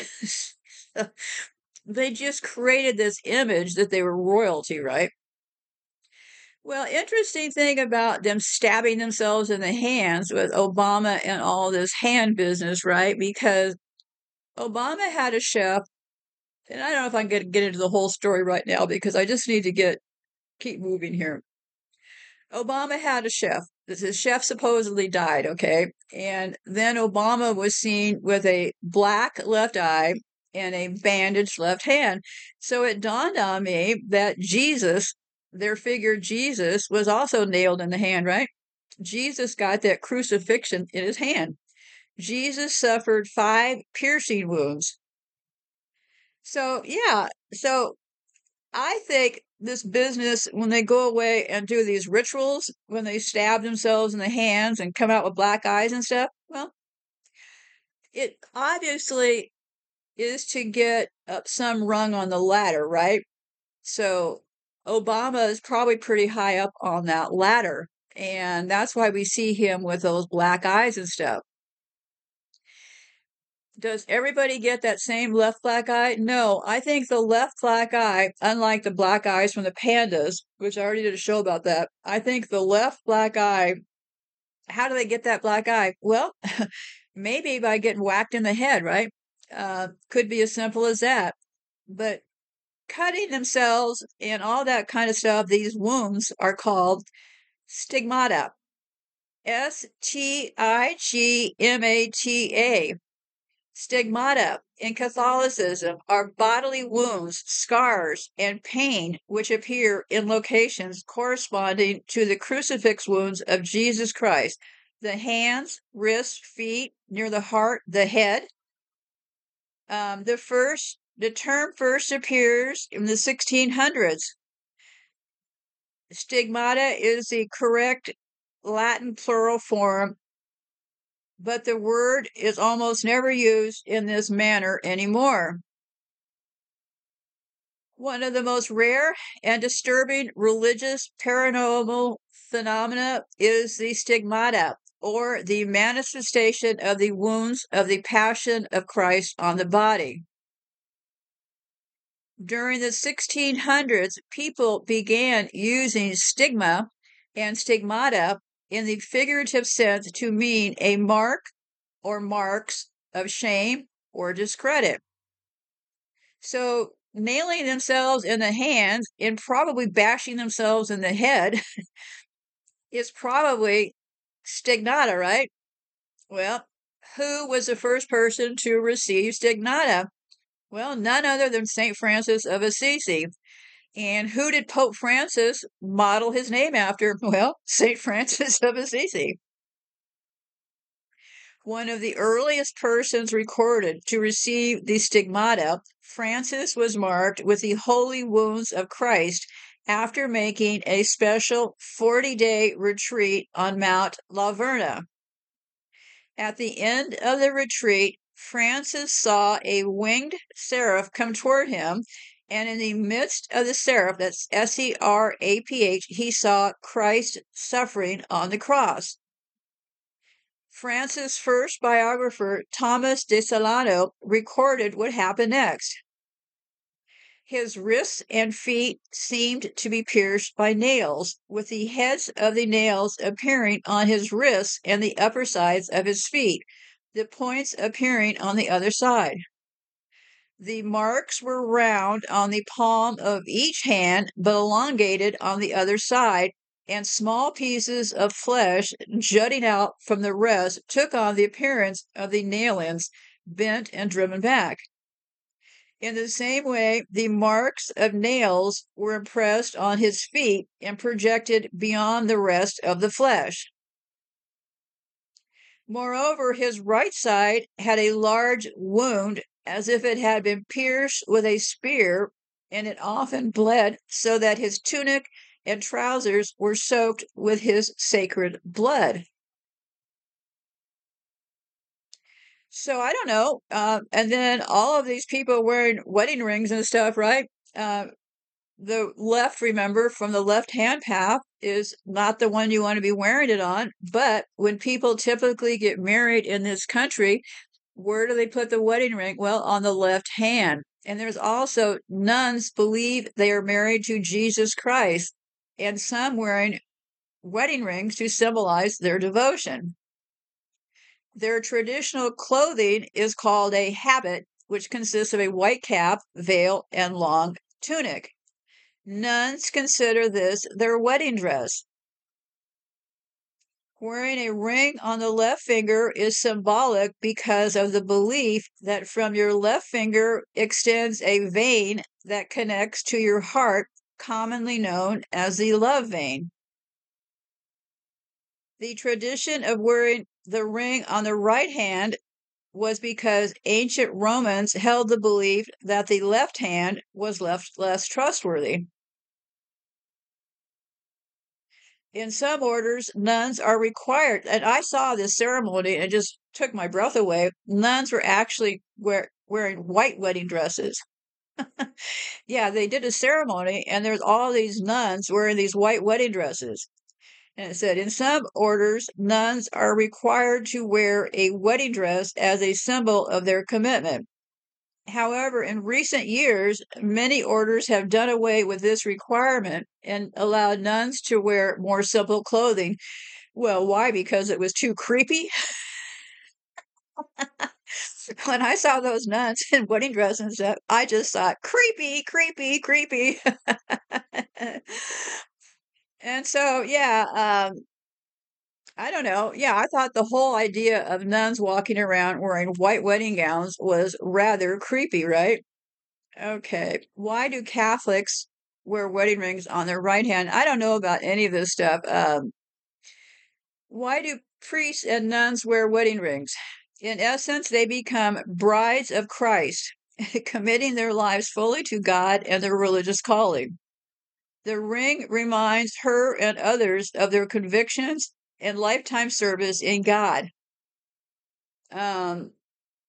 They just created this image that they were royalty, right? Well, interesting thing about them stabbing themselves in the hands with Obama and all this hand business, right? Because Obama had a chef, and I don't know if I can get into the whole story right now because I just need to get keep moving here. Obama had a chef. His chef supposedly died, okay? And then Obama was seen with a black left eye and a bandaged left hand. So it dawned on me that Jesus, their figure Jesus, was also nailed in the hand, right? Jesus got that crucifixion in his hand. Jesus suffered five piercing wounds. So, yeah, so I think this business, when they go away and do these rituals, when they stab themselves in the hands and come out with black eyes and stuff, well, it obviously is to get up some rung on the ladder, right? So Obama is probably pretty high up on that ladder. And that's why we see him with those black eyes and stuff. Does everybody get that same left black eye? No, I think the left black eye, unlike the black eyes from the pandas, which I already did a show about that, I think the left black eye, how do they get that black eye? Well, maybe by getting whacked in the head, right? Uh, could be as simple as that. But cutting themselves and all that kind of stuff, these wounds are called stigmata. S T I G M A T A. Stigmata in Catholicism are bodily wounds, scars, and pain which appear in locations corresponding to the crucifix wounds of Jesus Christ. The hands, wrists, feet, near the heart, the head. Um, the first, the term first appears in the sixteen hundreds. Stigmata is the correct Latin plural form, but the word is almost never used in this manner anymore. One of the most rare and disturbing religious paranormal phenomena is the stigmata, or the manifestation of the wounds of the Passion of Christ on the body. During the sixteen hundreds, people began using stigma and stigmata in the figurative sense to mean a mark or marks of shame or discredit. So, nailing themselves in the hands and probably bashing themselves in the head is probably stigmata, right? Well, who was the first person to receive stigmata? Well, none other than Saint Francis of Assisi. And who did Pope Francis model his name after? Well, Saint Francis of Assisi. One of the earliest persons recorded to receive the stigmata, Francis was marked with the holy wounds of Christ after making a special forty-day retreat on Mount La Verna. At the end of the retreat, Francis saw a winged seraph come toward him, and in the midst of the seraph, that's S E R A P H, he saw Christ suffering on the cross. Francis' first biographer, Thomas de Solano, recorded what happened next. His wrists and feet seemed to be pierced by nails, with the heads of the nails appearing on his wrists and the upper sides of his feet, the points appearing on the other side. The marks were round on the palm of each hand, but elongated on the other side, and small pieces of flesh jutting out from the rest took on the appearance of the nail-ends, bent and driven back. In the same way, the marks of nails were impressed on his feet and projected beyond the rest of the flesh. Moreover, his right side had a large wound as if it had been pierced with a spear, and it often bled so that his tunic and trousers were soaked with his sacred blood. So I don't know. Uh, and then all of these people wearing wedding rings and stuff, right? Uh, the left, remember, from the left hand path is not the one you want to be wearing it on. But when people typically get married in this country, where do they put the wedding ring? Well, on the left hand. And there's also nuns believe they are married to Jesus Christ, and some wearing wedding rings to symbolize their devotion. Their traditional clothing is called a habit, which consists of a white cap, veil, and long tunic. Nuns consider this their wedding dress. Wearing a ring on the left finger is symbolic because of the belief that from your left finger extends a vein that connects to your heart, commonly known as the love vein. The tradition of wearing the ring on the right hand was because ancient Romans held the belief that the left hand was left less trustworthy. In some orders, nuns are required, and I saw this ceremony and it just took my breath away. Nuns were actually wear, wearing white wedding dresses. Yeah, they did a ceremony, and there's all these nuns wearing these white wedding dresses. And it said, in some orders, nuns are required to wear a wedding dress as a symbol of their commitment. However, in recent years, many orders have done away with this requirement and allowed nuns to wear more simple clothing. Well, why? Because it was too creepy? When I saw those nuns in wedding dresses and stuff, I just thought, creepy, creepy, creepy. And so, yeah, um, I don't know. Yeah, I thought the whole idea of nuns walking around wearing white wedding gowns was rather creepy, right? Okay. Why do Catholics wear wedding rings on their right hand? I don't know about any of this stuff. Um, why do priests and nuns wear wedding rings? In essence, they become brides of Christ, committing their lives fully to God and their religious calling. The ring reminds her and others of their convictions and lifetime service in God. Um,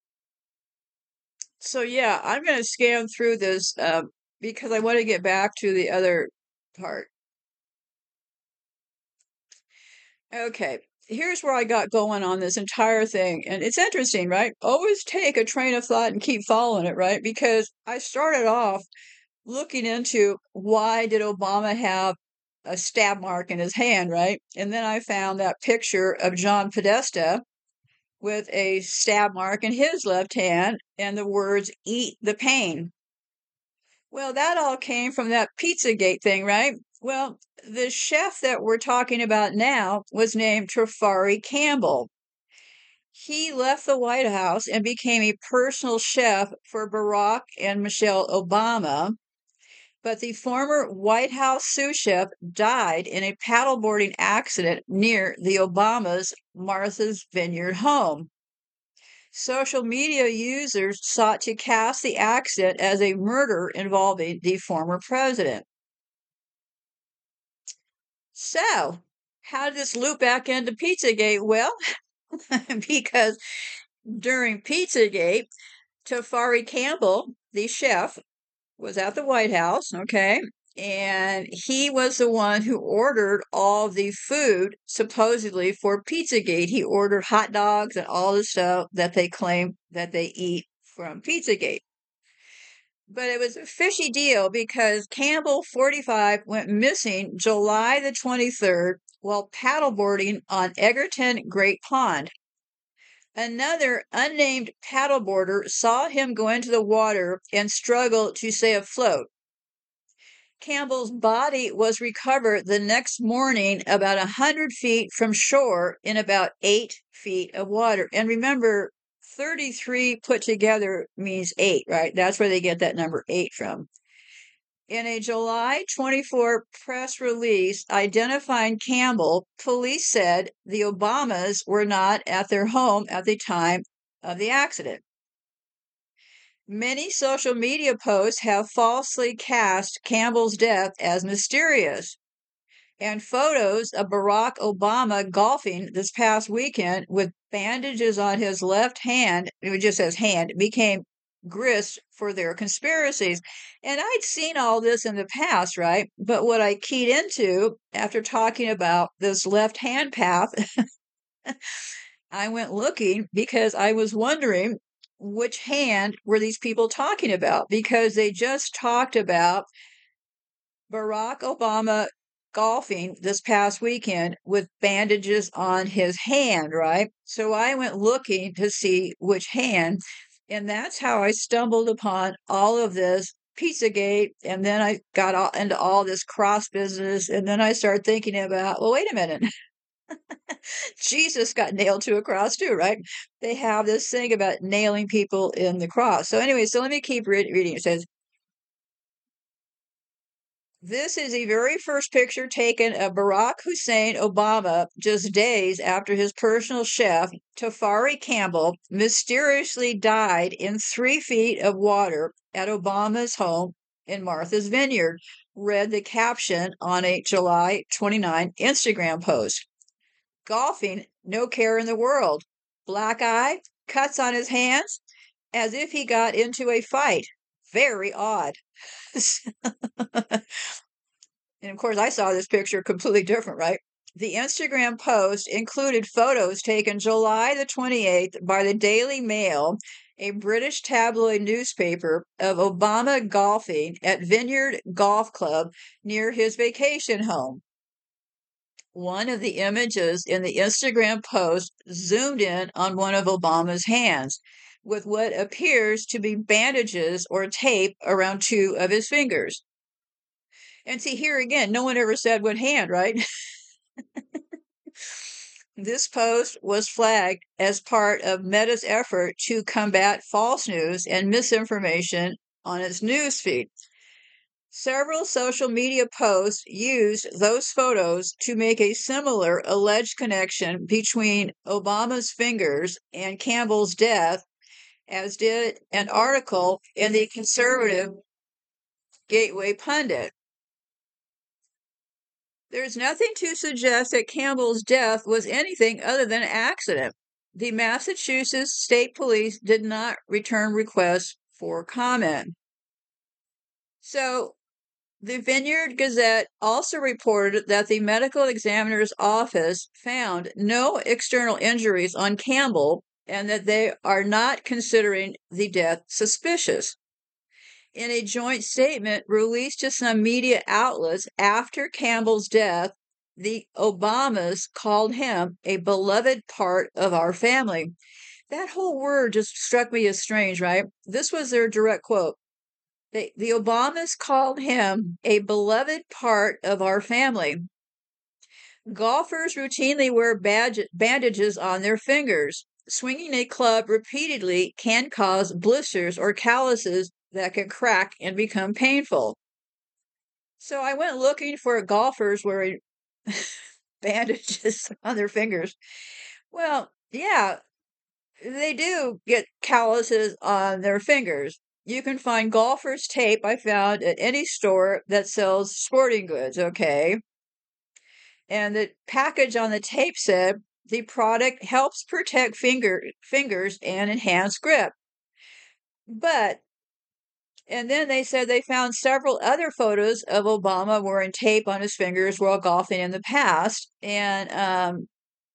so yeah, I'm going to scan through this uh, because I want to get back to the other part. Okay, here's where I got going on this entire thing. And it's interesting, right? Always take a train of thought and keep following it, right? Because I started off looking into why did Obama have a stab mark in his hand, right? And then I found that picture of John Podesta with a stab mark in his left hand and the words, eat the pain. Well, that all came from that Pizzagate thing, right? Well, the chef that we're talking about now was named Trafari Campbell. He left the White House and became a personal chef for Barack and Michelle Obama. But the former White House sous chef died in a paddleboarding accident near the Obamas' Martha's Vineyard home. Social media users sought to cast the accident as a murder involving the former president. So, how did this loop back into Pizzagate? Well, because during Pizzagate, Tafari Campbell, the chef, was at the White House, okay? And he was the one who ordered all the food supposedly for Pizzagate. He ordered hot dogs and all the stuff that they claim that they eat from Pizzagate. But it was a fishy deal because Campbell, forty-five, went missing July the twenty-third while paddleboarding on Egerton Great Pond. Another unnamed paddleboarder saw him go into the water and struggle to stay afloat. Campbell's body was recovered the next morning about a hundred feet from shore in about eight feet of water. And remember, thirty-three put together means eight, right? That's where they get that number eight from. In a July twenty-fourth press release identifying Campbell, police said the Obamas were not at their home at the time of the accident. Many social media posts have falsely cast Campbell's death as mysterious, and photos of Barack Obama golfing this past weekend with bandages on his left hand, it just says hand, became grist for their conspiracies. And I'd seen all this in the past, right? But what I keyed into after talking about this left hand path, I went looking because I was wondering which hand were these people talking about, because they just talked about Barack Obama golfing this past weekend with bandages on his hand, right? So I went looking to see which hand, and that's how I stumbled upon all of this Pizzagate, and then I got all, into all this cross business, and then I started thinking about, well, wait a minute. Jesus got nailed to a cross too, right? They have this thing about nailing people in the cross. So anyway, so let me keep re- reading. It says, this is the very first picture taken of Barack Hussein Obama just days after his personal chef, Tafari Campbell, mysteriously died in three feet of water at Obama's home in Martha's Vineyard, read the caption on a July twenty-ninth Instagram post. Golfing, no care in the world. Black eye, cuts on his hands, as if he got into a fight. Very odd. And of course, I saw this picture completely different, right? The Instagram post included photos taken July the twenty-eighth by the Daily Mail, a British tabloid newspaper, of Obama golfing at Vineyard Golf Club near his vacation home. One of the images in the Instagram post zoomed in on one of Obama's hands. with what appears to be bandages or tape around two of his fingers. And see, here again, no one ever said what hand, right? This post was flagged as part of Meta's effort to combat false news and misinformation on its newsfeed. Several social media posts used those photos to make a similar alleged connection between Obama's fingers and Campbell's death, as did an article in the conservative Gateway Pundit. There's nothing to suggest that Campbell's death was anything other than an accident. The Massachusetts State Police did not return requests for comment. So, the Vineyard Gazette also reported that the medical examiner's office found no external injuries on Campbell and that they are not considering the death suspicious. In a joint statement released to some media outlets after Campbell's death, the Obamas called him a beloved part of our family. That whole word just struck me as strange, right? This was their direct quote. They, the Obamas called him a beloved part of our family. Golfers routinely wear badge, bandages on their fingers. Swinging a club repeatedly can cause blisters or calluses that can crack and become painful. So I went looking for golfers wearing bandages on their fingers. Well, yeah, they do get calluses on their fingers. You can find golfer's tape I found at any store that sells sporting goods, okay? And the package on the tape said the product helps protect finger, fingers and enhance grip. But, and then they said they found several other photos of Obama wearing tape on his fingers while golfing in the past. And, um,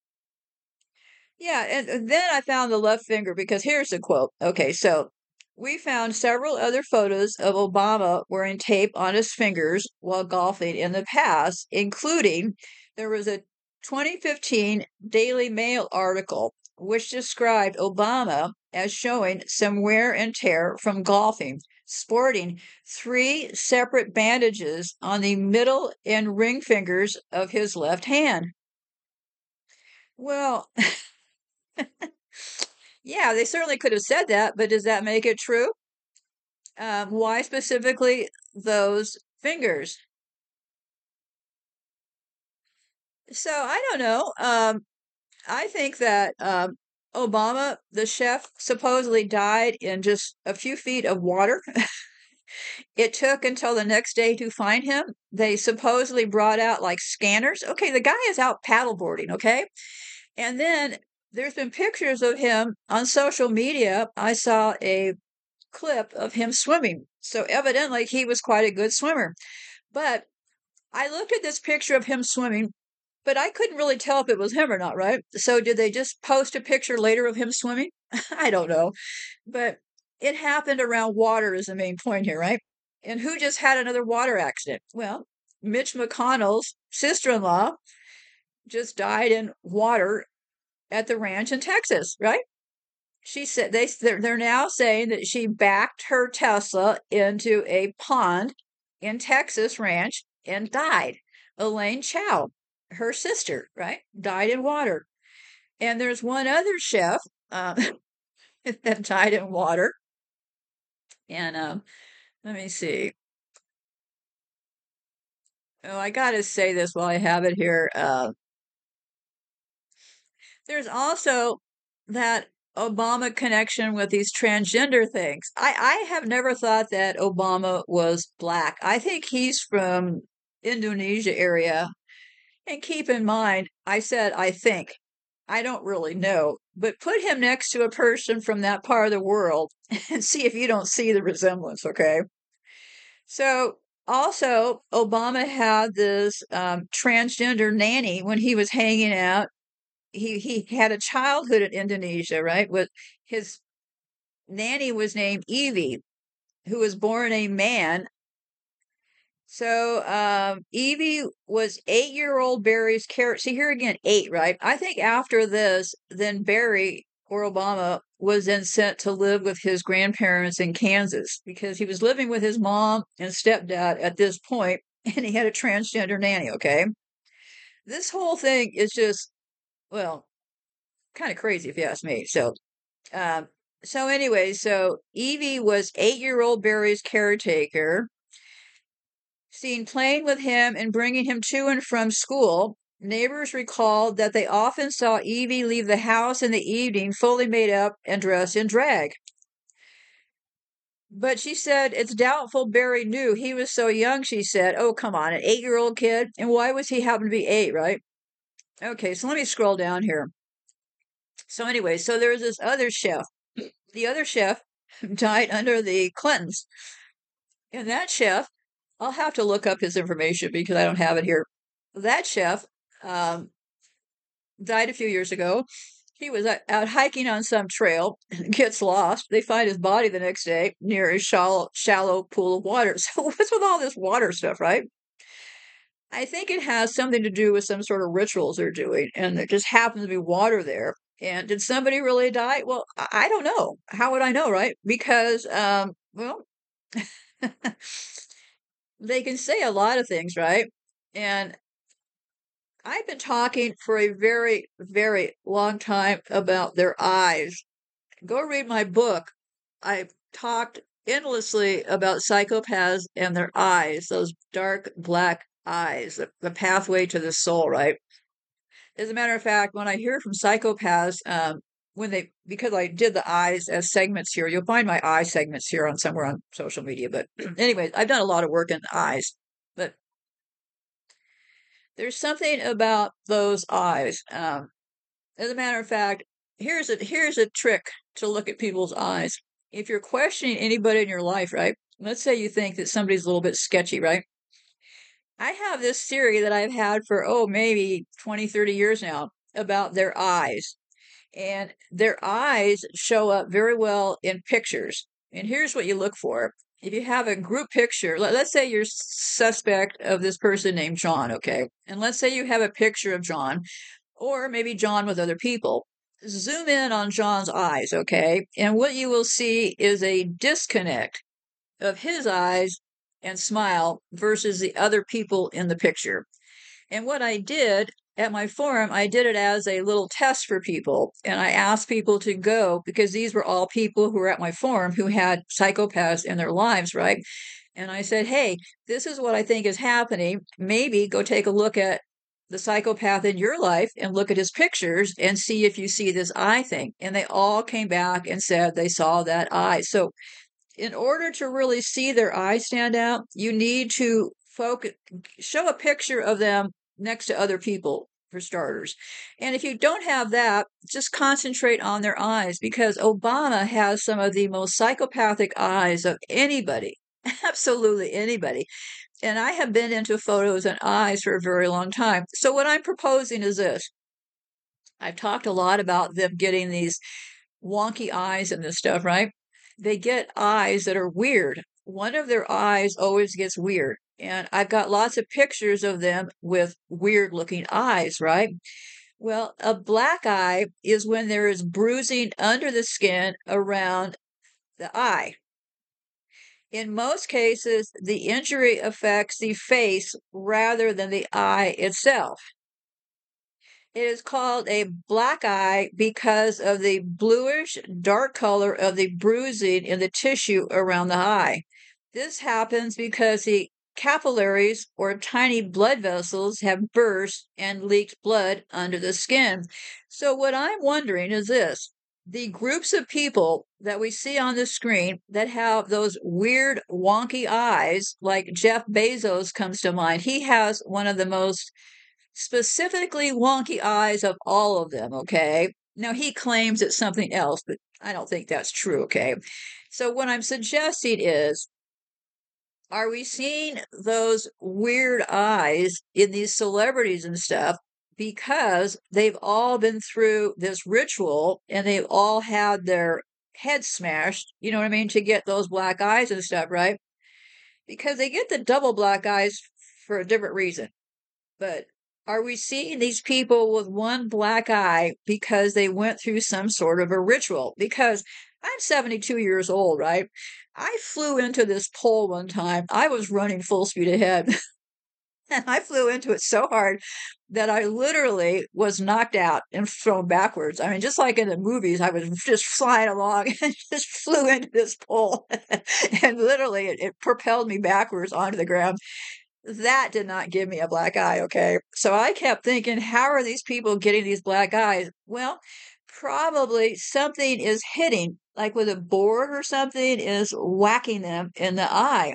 yeah, and then I found the left finger because here's the quote. Okay, so we found several other photos of Obama wearing tape on his fingers while golfing in the past, including there was a twenty fifteen Daily Mail article which described Obama as showing some wear and tear from golfing, sporting three separate bandages on the middle and ring fingers of his left hand. Well, yeah, they certainly could have said that, but does that make it true? Um, why specifically those fingers? So I don't know. Um, I think that um, Obama, the chef, supposedly died in just a few feet of water. It took until the next day to find him. They supposedly brought out like scanners. Okay, the guy is out paddleboarding, okay? And then there's been pictures of him on social media. I saw a clip of him swimming. So evidently he was quite a good swimmer. But I looked at this picture of him swimming, but I couldn't really tell if it was him or not, right? So did they just post a picture later of him swimming? I don't know. But it happened around water is the main point here, right? And who just had another water accident? Well, Mitch McConnell's sister-in-law just died in water at the ranch in Texas, right? She said they they're, they're now saying that she backed her Tesla into a pond in Texas ranch and died. Elaine Chao, her sister, right, died in water. And there's one other chef um, that died in water. And um, let me see. Oh, I gotta say this while I have it here. Uh, there's also that Obama connection with these transgender things. I, I have never thought that Obama was black. I think he's from Indonesia area. And keep in mind, I said I think. I don't really know. But put him next to a person from that part of the world and see if you don't see the resemblance, okay? So also, Obama had this um, transgender nanny when he was hanging out. He he had a childhood in Indonesia, right? With his nanny was named Evie, who was born a man. So um, Evie was eight-year-old Barry's care. See here again, eight, right? I think after this, then Barry or Obama was then sent to live with his grandparents in Kansas because he was living with his mom and stepdad at this point, and he had a transgender nanny, okay? This whole thing is just, well, kind of crazy if you ask me. So, um, so anyway, so Evie was eight-year-old Barry's caretaker, seen playing with him and bringing him to and from school. Neighbors recalled that they often saw Evie leave the house in the evening fully made up and dressed in drag. But she said it's doubtful Barry knew he was so young, she said. Oh, come on, an eight-year-old kid? And why was he happen to be eight, right? Okay, so let me scroll down here. So anyway, so there's this other chef. The other chef died under the Clintons. And that chef, I'll have to look up his information because I don't have it here. That chef um, died a few years ago. He was out hiking on some trail, gets lost. They find his body the next day near a shallow, shallow pool of water. So what's with all this water stuff, right? I think it has something to do with some sort of rituals they're doing, and there just happens to be water there. And did somebody really die? Well, I I don't know. How would I know, right? Because, um, well, they can say a lot of things, right? And I've been talking for a very, very long time about their eyes. Go read my book. I've talked endlessly about psychopaths and their eyes, those dark black eyes, the, the pathway to the soul, right? As a matter of fact, when I hear from psychopaths, um, when they, because I did the eyes as segments here, you'll find my eye segments here on somewhere on social media. But anyway, I've done a lot of work in the eyes. But there's something about those eyes. Um, as a matter of fact, here's a here's a trick to look at people's eyes. If you're questioning anybody in your life, right? Let's say you think that somebody's a little bit sketchy, right? I have this theory that I've had for, oh, maybe twenty, thirty years now about their eyes. And their eyes show up very well in pictures. And here's what you look for. If you have a group picture, let, let's say you're suspect of this person named John, okay? And let's say you have a picture of John, or maybe John with other people. Zoom in on John's eyes, okay? And what you will see is a disconnect of his eyes and smile versus the other people in the picture. And what I did at my forum, I did it as a little test for people. And I asked people to go because these were all people who were at my forum who had psychopaths in their lives, right? And I said, hey, this is what I think is happening. Maybe go take a look at the psychopath in your life and look at his pictures and see if you see this eye thing. And they all came back and said they saw that eye. So in order to really see their eyes stand out, you need to focus, show a picture of them next to other people for starters. And if you don't have that, just concentrate on their eyes because Obama has some of the most psychopathic eyes of anybody, absolutely anybody. And I have been into photos and eyes for a very long time. So what I'm proposing is this. I've talked a lot about them getting these wonky eyes and this stuff, right? They get eyes that are weird. One of their eyes always gets weird. And I've got lots of pictures of them with weird looking eyes, right? Well, a black eye is when there is bruising under the skin around the eye. In most cases, the injury affects the face rather than the eye itself. It is called a black eye because of the bluish dark color of the bruising in the tissue around the eye. This happens because the capillaries or tiny blood vessels have burst and leaked blood under the skin. So what I'm wondering is this. The groups of people that we see on the screen that have those weird wonky eyes, like Jeff Bezos comes to mind. He has one of the most specifically wonky eyes of all of them, okay? Now, he claims it's something else, but I don't think that's true, okay? So, what I'm suggesting is are we seeing those weird eyes in these celebrities and stuff because they've all been through this ritual and they've all had their heads smashed, you know what I mean, to get those black eyes and stuff, right? Because they get the double black eyes for a different reason. But Are we seeing these people with one black eye because they went through some sort of a ritual? Because I'm seventy-two years old, right? I flew into this pole one time. I was running full speed ahead. And I flew into it so hard that I literally was knocked out and thrown backwards. I mean, just like in the movies, I was just flying along and just flew into this pole. And literally, it, it propelled me backwards onto the ground. That did not give me a black eye, okay? So I kept thinking, how are these people getting these black eyes? Well, probably something is hitting, like with a board or something, is whacking them in the eye.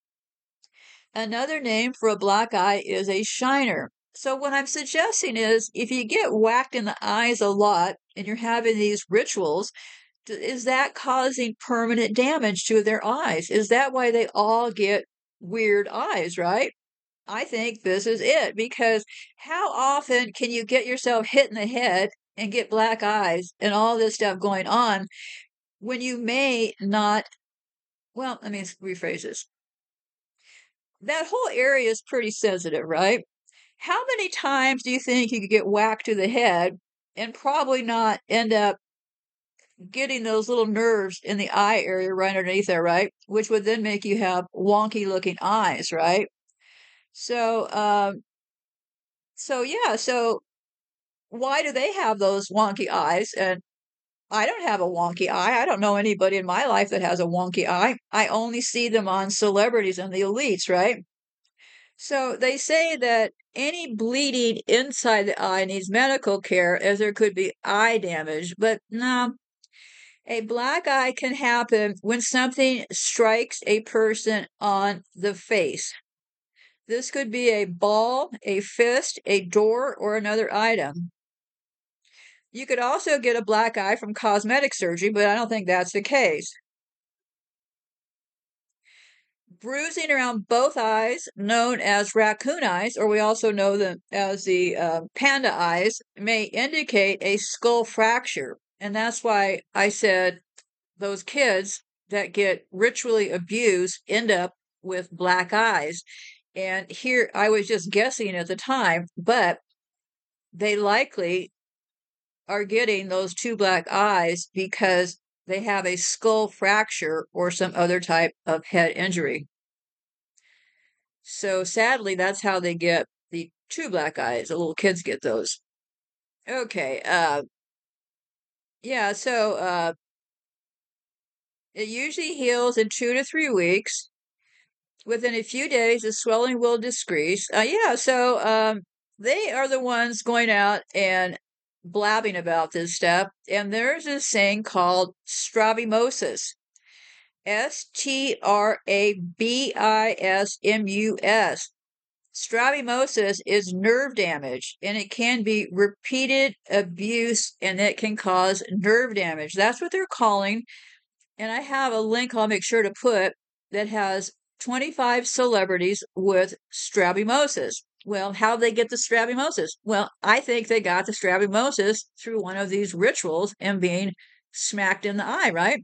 Another name for a black eye is a shiner. So what I'm suggesting is if you get whacked in the eyes a lot and you're having these rituals, d- is that causing permanent damage to their eyes? Is that why they all get weird eyes, right? I think this is it because how often can you get yourself hit in the head and get black eyes and all this stuff going on when you may not? Well, let me rephrase this. That whole area is pretty sensitive, right? How many times do you think you could get whacked to the head and probably not end up getting those little nerves in the eye area right underneath there, right? Which would then make you have wonky looking eyes, right? So, um, so yeah, so why do they have those wonky eyes? And I don't have a wonky eye. I don't know anybody in my life that has a wonky eye. I only see them on celebrities and the elites, right? So they say that any bleeding inside the eye needs medical care as there could be eye damage. But no, a black eye can happen when something strikes a person on the face. This could be a ball, a fist, a door, or another item. You could also get a black eye from cosmetic surgery, but I don't think that's the case. Bruising around both eyes, known as raccoon eyes, or we also know them as the uh, panda eyes, may indicate a skull fracture. And that's why I said those kids that get ritually abused end up with black eyes. And here I was just guessing at the time, but they likely are getting those two black eyes because they have a skull fracture or some other type of head injury. So sadly, that's how they get the two black eyes. The little kids get those. Okay, uh, yeah, so uh, it usually heals in two to three weeks. Within a few days, the swelling will decrease. Uh, yeah, so um, they are the ones going out and blabbing about this stuff. And there's a saying called strabismus. S T R A B I S M U S. Strabismus is nerve damage, and it can be repeated abuse, and it can cause nerve damage. That's what they're calling. And I have a link I'll make sure to put that has twenty-five celebrities with strabismus. Well, how they get the strabismus? Well, I think they got the strabismus through one of these rituals and being smacked in the eye, right?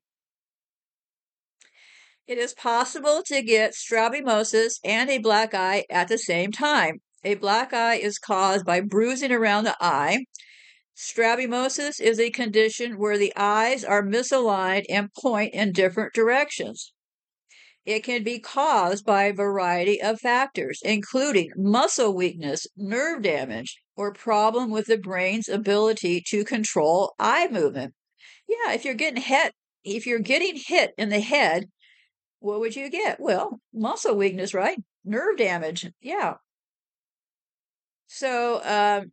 It is possible to get strabismus and a black eye at the same time. A black eye is caused by bruising around the eye. Strabismus is a condition where the eyes are misaligned and point in different directions. It can be caused by a variety of factors, including muscle weakness, nerve damage, or problem with the brain's ability to control eye movement. Yeah, if you're getting hit, if you're getting hit in the head, what would you get? Well, muscle weakness, right? Nerve damage. Yeah. So, um,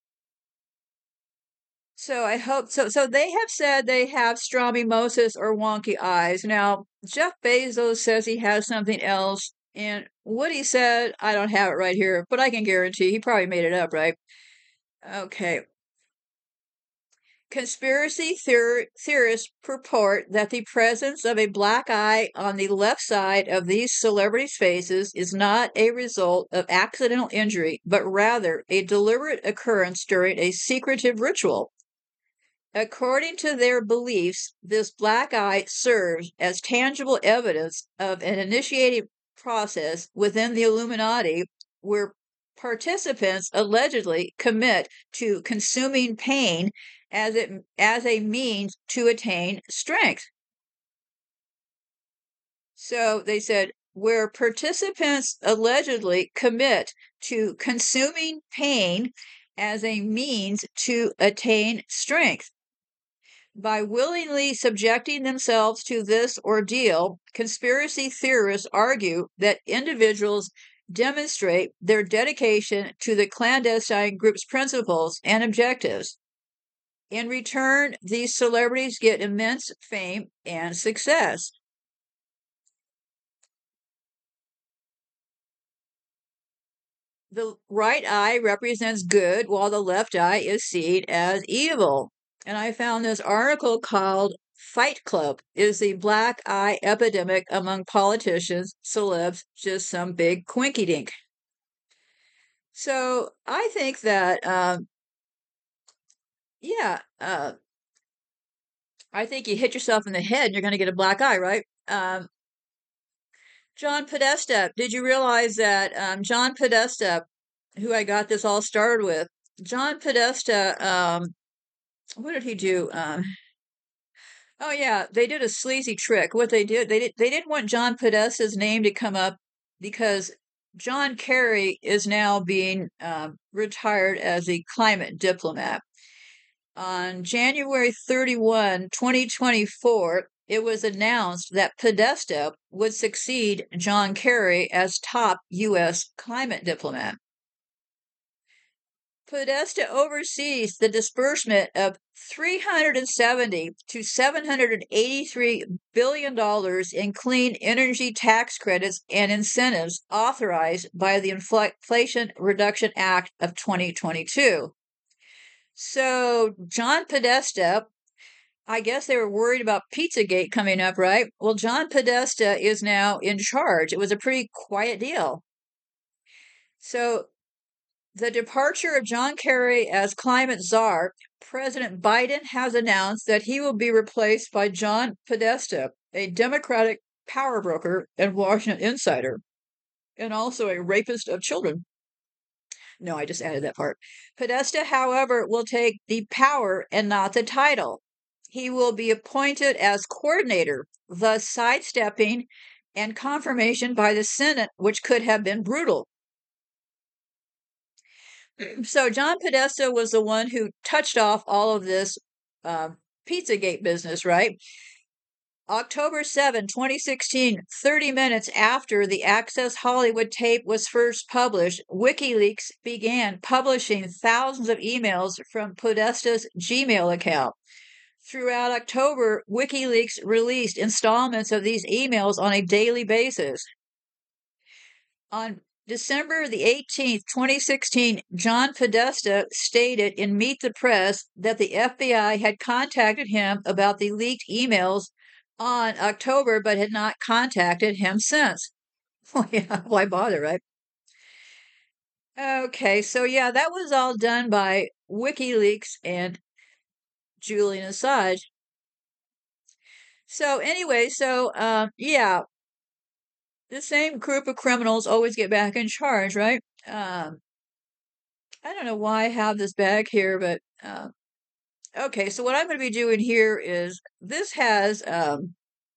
so I hope so. So they have said they have strabismus or wonky eyes. Now, Jeff Bezos says he has something else. And what he said, I don't have it right here, but I can guarantee he probably made it up, right? Okay. Conspiracy theor- theorists purport that the presence of a black eye on the left side of these celebrities' faces is not a result of accidental injury, but rather a deliberate occurrence during a secretive ritual. According to their beliefs, this black eye serves as tangible evidence of an initiating process within the Illuminati where participants allegedly commit to consuming pain as it as a means to attain strength. So they said where participants allegedly commit to consuming pain as a means to attain strength. By willingly subjecting themselves to this ordeal, conspiracy theorists argue that individuals demonstrate their dedication to the clandestine group's principles and objectives. In return, these celebrities get immense fame and success. The right eye represents good, while the left eye is seen as evil. And I found this article called Fight Club. Is the black eye epidemic among politicians, celebs, just some big quinky dink? So I think that, um, yeah, uh, I think you hit yourself in the head and you're going to get a black eye, right? Um, John Podesta, did you realize that um, John Podesta, who I got this all started with, John Podesta, um, what did he do? Um, oh yeah, they did a sleazy trick. What they did, they did, they didn't want John Podesta's name to come up because John Kerry is now being um, retired as a climate diplomat. On January thirty-first, twenty twenty-four, it was announced that Podesta would succeed John Kerry as top U S climate diplomat. Podesta oversees the disbursement of three hundred seventy to seven hundred eighty-three billion dollars in clean energy tax credits and incentives authorized by the Inflation Reduction Act of twenty twenty-two. So, John Podesta, I guess they were worried about Pizzagate coming up, right? Well, John Podesta is now in charge. It was a pretty quiet deal. So, the departure of John Kerry as climate czar, President Biden has announced that he will be replaced by John Podesta, a Democratic power broker and Washington insider, and also a rapist of children. No, I just added that part. Podesta, however, will take the power and not the title. He will be appointed as coordinator, thus sidestepping and confirmation by the Senate, which could have been brutal. So John Podesta was the one who touched off all of this uh, Pizzagate business, right? October seventh, twenty sixteen, thirty minutes after the Access Hollywood tape was first published, WikiLeaks began publishing thousands of emails from Podesta's Gmail account. Throughout October, WikiLeaks released installments of these emails on a daily basis. On December the eighteenth, twenty sixteen, John Podesta stated in Meet the Press that the F B I had contacted him about the leaked emails on October, but had not contacted him since. Well, yeah, why bother, right? Okay, so yeah, that was all done by WikiLeaks and Julian Assange. So anyway, so um, yeah, the same group of criminals always get back in charge, right? Um, I don't know why I have this bag here, but uh, okay. So what I'm going to be doing here is this has. Um,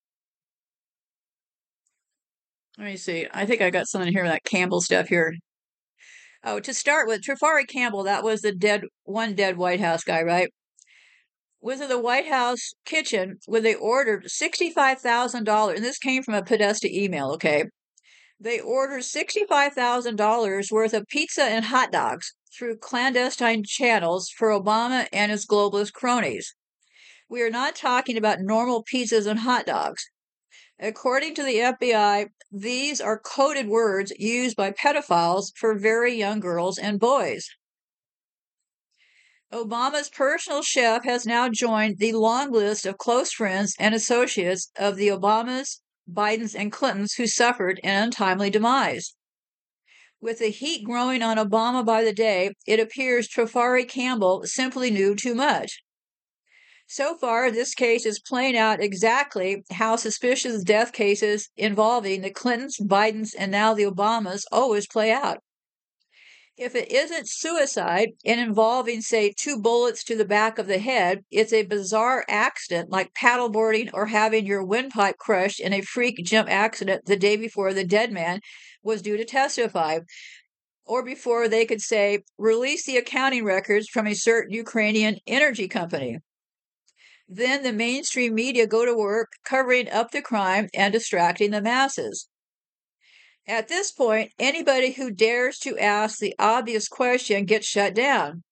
let me see. I think I got something here that Campbell stuff here. Oh, to start with, Trafari Campbell. That was the dead one dead White House guy, right? Was in the White House kitchen when they ordered sixty-five thousand dollars, and this came from a Podesta email. Okay. They ordered sixty-five thousand dollars worth of pizza and hot dogs through clandestine channels for Obama and his globalist cronies. We are not talking about normal pizzas and hot dogs. According to the F B I, these are coded words used by pedophiles for very young girls and boys. Obama's personal chef has now joined the long list of close friends and associates of the Obamas, Bidens, and Clintons who suffered an untimely demise. With the heat growing on Obama by the day, it appears Trafari Campbell simply knew too much. So far, this case is playing out exactly how suspicious death cases involving the Clintons, Bidens, and now the Obamas always play out. If it isn't suicide and involving, say, two bullets to the back of the head, it's a bizarre accident like paddleboarding or having your windpipe crushed in a freak gym accident the day before the dead man was due to testify, or before they could say, release the accounting records from a certain Ukrainian energy company. Then the mainstream media go to work covering up the crime and distracting the masses. At this point, anybody who dares to ask the obvious question gets shut down.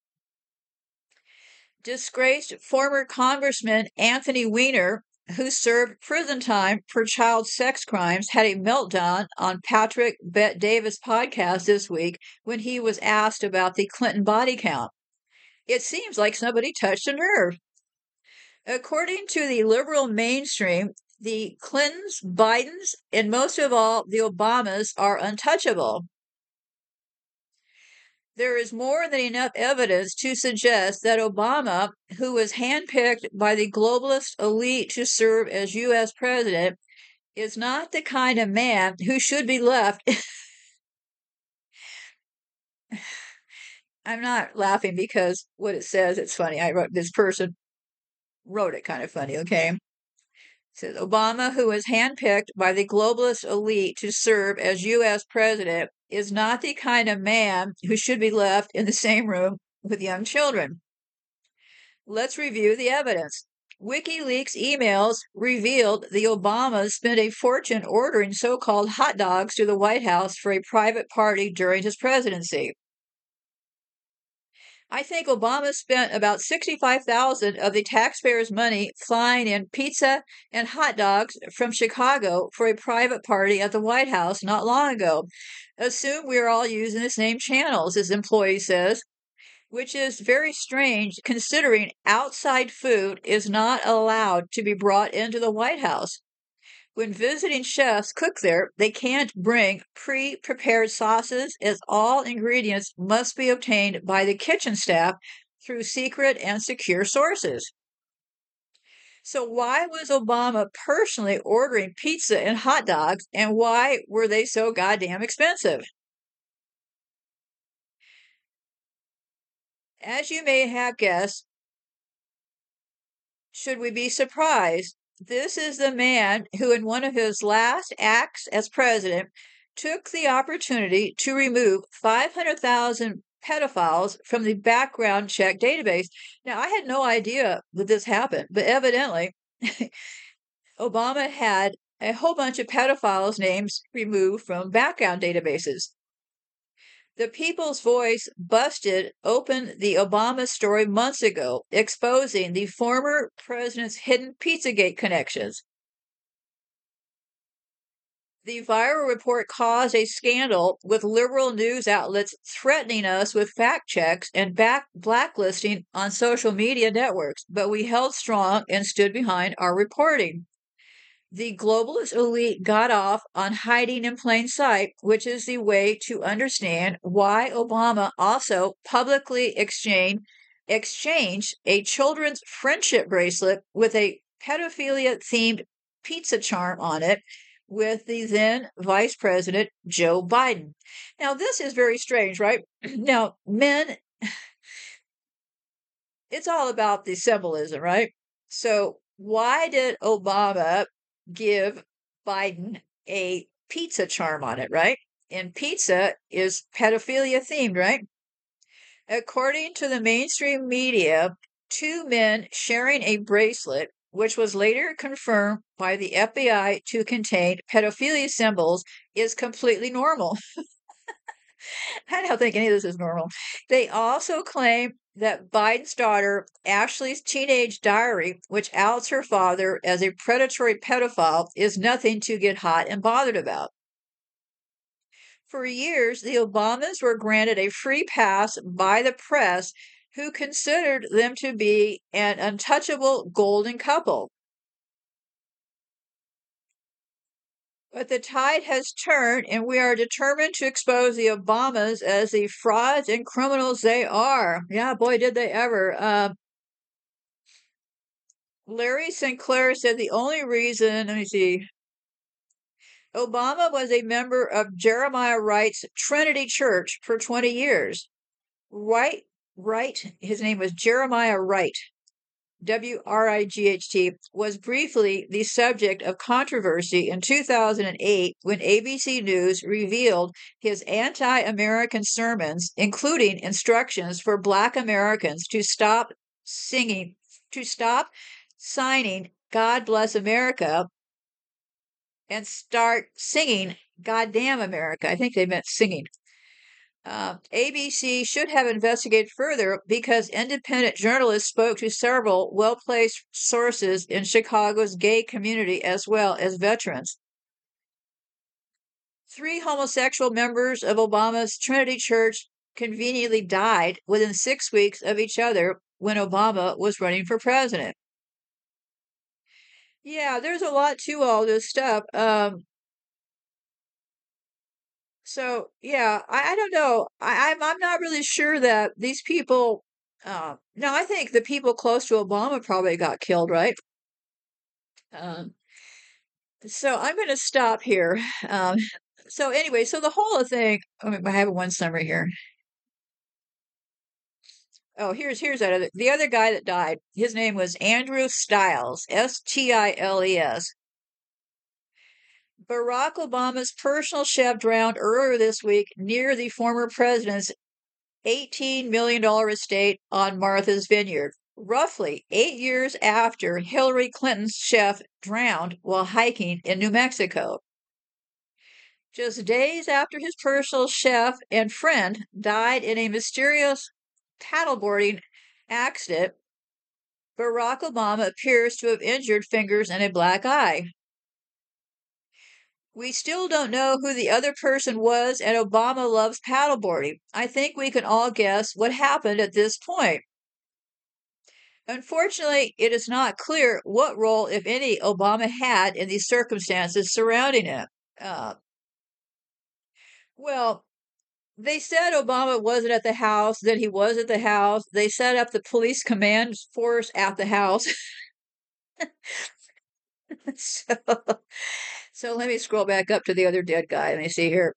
Disgraced former Congressman Anthony Weiner, who served prison time for child sex crimes, had a meltdown on Patrick Bet Davis' podcast this week when he was asked about the Clinton body count. It seems like somebody touched a nerve. According to the liberal mainstream, the Clintons, Bidens, and most of all, the Obamas are untouchable. There is more than enough evidence to suggest that Obama, who was handpicked by the globalist elite to serve as U S president, is not the kind of man who should be left. I'm not laughing because what it says, it's funny. I wrote this person wrote it kind of funny, okay? It says Obama, who was handpicked by the globalist elite to serve as U S president, is not the kind of man who should be left in the same room with young children. Let's review the evidence. WikiLeaks emails revealed the Obamas spent a fortune ordering so-called hot dogs to the White House for a private party during his presidency. I think Obama spent about sixty-five thousand dollars of the taxpayers' money flying in pizza and hot dogs from Chicago for a private party at the White House not long ago. Assume we're all using the same channels, his employee says, which is very strange considering outside food is not allowed to be brought into the White House. When visiting chefs cook there, they can't bring pre-prepared sauces as all ingredients must be obtained by the kitchen staff through secret and secure sources. So why was Obama personally ordering pizza and hot dogs, and why were they so goddamn expensive? As you may have guessed, should we be surprised? This is the man who, in one of his last acts as president, took the opportunity to remove five hundred thousand pedophiles from the background check database. Now, I had no idea that this happened, but evidently, Obama had a whole bunch of pedophiles' names removed from background databases. The People's Voice busted open the Obama story months ago, exposing the former president's hidden Pizzagate connections. The viral report caused a scandal with liberal news outlets threatening us with fact checks and back blacklisting on social media networks, but we held strong and stood behind our reporting. The globalist elite got off on hiding in plain sight, which is the way to understand why Obama also publicly exchanged, exchanged a children's friendship bracelet with a pedophilia-themed pizza charm on it with the then Vice President Joe Biden. Now, this is very strange, right? Now, men, it's all about the symbolism, right? So, why did Obama give Biden a pizza charm on it, right? And pizza is pedophilia themed, right? According to the mainstream media, two men sharing a bracelet, which was later confirmed by the F B I to contain pedophilia symbols, is completely normal. I don't think any of this is normal. They also claim that Biden's daughter, Ashley's teenage diary, which outs her father as a predatory pedophile, is nothing to get hot and bothered about. For years, the Obamas were granted a free pass by the press, who considered them to be an untouchable golden couple. But the tide has turned, and we are determined to expose the Obamas as the frauds and criminals they are. Yeah, boy, did they ever. Uh, Larry Sinclair said the only reason, let me see, Obama was a member of Jeremiah Wright's Trinity Church for twenty years. Wright, Wright, his name was Jeremiah Wright, W R I G H T, was briefly the subject of controversy in two thousand eight when A B C News revealed his anti American sermons, including instructions for Black Americans to stop singing, to stop signing God Bless America and start singing Goddamn America. I think they meant singing. Uh, A B C should have investigated further because independent journalists spoke to several well placed sources in Chicago's gay community as well as veterans. Three homosexual members of Obama's Trinity Church conveniently died within six weeks of each other when Obama was running for president. Yeah, there's a lot to all this stuff. Um, So yeah, I, I don't know. I, I'm I'm not really sure that these people. Uh, no, I think the people close to Obama probably got killed, right? Um, so I'm going to stop here. Um, so anyway, so the whole thing. I mean, I have one summary here. Oh, here's here's that other the other guy that died. His name was Andrew Stiles, S T I L E S. Barack Obama's personal chef drowned earlier this week near the former president's eighteen million dollars estate on Martha's Vineyard, roughly eight years after Hillary Clinton's chef drowned while hiking in New Mexico. Just days after his personal chef and friend died in a mysterious paddleboarding accident, Barack Obama appears to have injured fingers and a black eye. We still don't know who the other person was, and Obama loves paddleboarding. I think we can all guess what happened at this point. Unfortunately, it is not clear what role, if any, Obama had in the circumstances surrounding it. Uh, well, they said Obama wasn't at the house, then he was at the house. They set up the police command force at the house. so, so let me scroll back up to the other dead guy. Let me see here.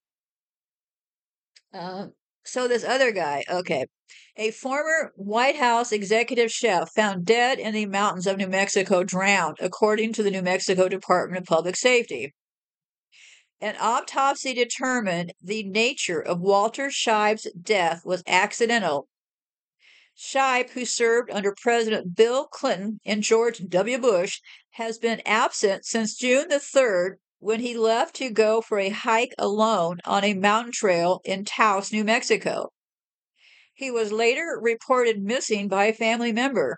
Uh, so this other guy, okay. A former White House executive chef found dead in the mountains of New Mexico, drowned, according to the New Mexico Department of Public Safety. An autopsy determined the nature of Walter Scheib's death was accidental. Scheib, who served under President Bill Clinton and George W. Bush, has been absent since June the third when he left to go for a hike alone on a mountain trail in Taos, New Mexico. He was later reported missing by a family member.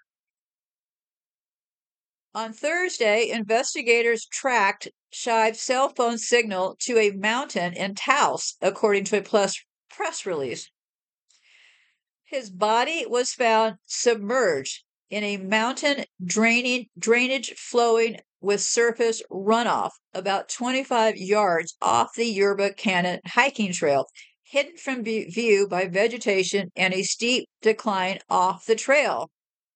On Thursday, investigators tracked Scheib's cell phone signal to a mountain in Taos, according to a press release. His body was found submerged in a mountain draining, drainage flowing with surface runoff about twenty-five yards off the Yerba Canyon hiking trail, hidden from view by vegetation and a steep decline off the trail.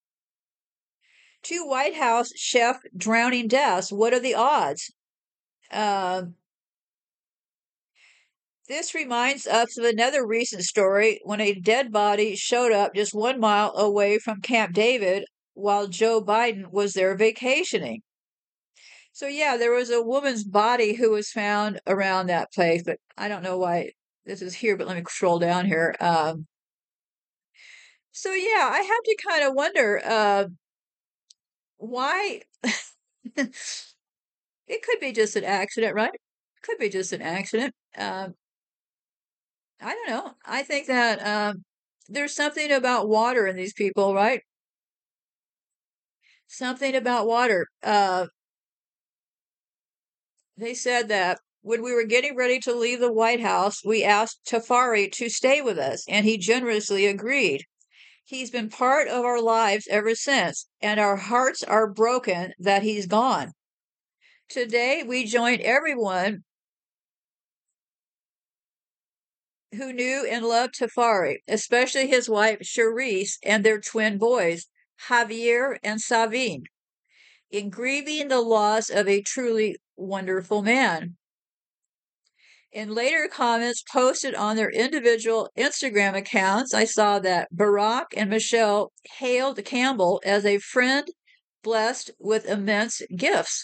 Two White House chef drowning deaths. What are the odds? Uh, this reminds us of another recent story when a dead body showed up just one mile away from Camp David while Joe Biden was there vacationing. So, yeah, there was a woman's body who was found around that place, but I don't know why this is here, but let me scroll down here. Um, so, yeah, I have to kind of wonder uh, why. It could be just an accident, right? Could be just an accident. Um, I don't know. I think that um, there's something about water in these people, right? Something about water. Uh, they said that when we were getting ready to leave the White House, we asked Tafari to stay with us, and he generously agreed. He's been part of our lives ever since, and our hearts are broken that he's gone. Today, we join everyone who knew and loved Tafari, especially his wife Charisse and their twin boys, Javier and Savine, in grieving the loss of a truly wonderful man. In later comments posted on their individual Instagram accounts, I saw that Barack and Michelle hailed Campbell as a friend blessed with immense gifts.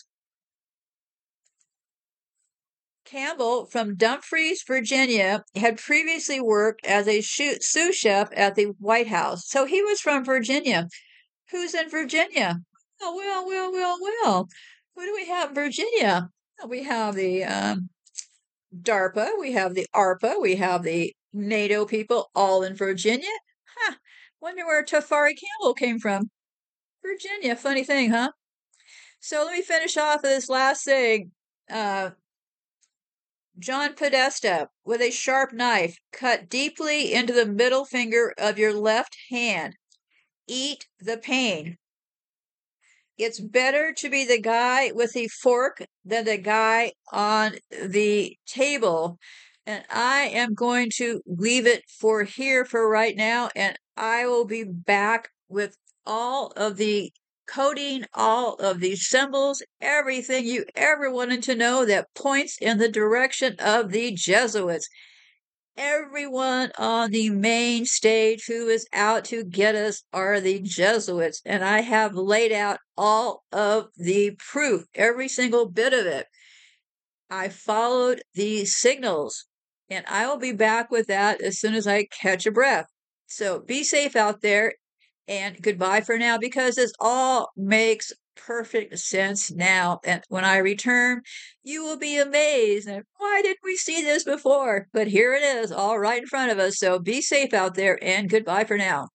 Campbell from Dumfries, Virginia, had previously worked as a sous chef at the White House. So he was from Virginia. Who's in Virginia? Oh, well, well, well, well. Who do we have in Virginia? We have the um, DARPA, we have the ARPA, we have the NATO people all in Virginia. Huh. Wonder where Tafari Campbell came from. Virginia. Funny thing, huh? So let me finish off this last thing. Uh, John Podesta, with a sharp knife, cut deeply into the middle finger of your left hand. Eat the pain. It's better to be the guy with the fork than the guy on the table. And I am going to leave it for here for right now. And I will be back with all of the coding, all of the symbols, everything you ever wanted to know that points in the direction of the Jesuits. Everyone on the main stage who is out to get us are the Jesuits, and I have laid out all of the proof, every single bit of it. I followed the signals, and I will be back with that as soon as I catch a breath. So be safe out there, and goodbye for now, because this all makes perfect sense now. And when I return, you will be amazed. And why didn't we see this before? But here it is, all right in front of us. So be safe out there, and goodbye for now.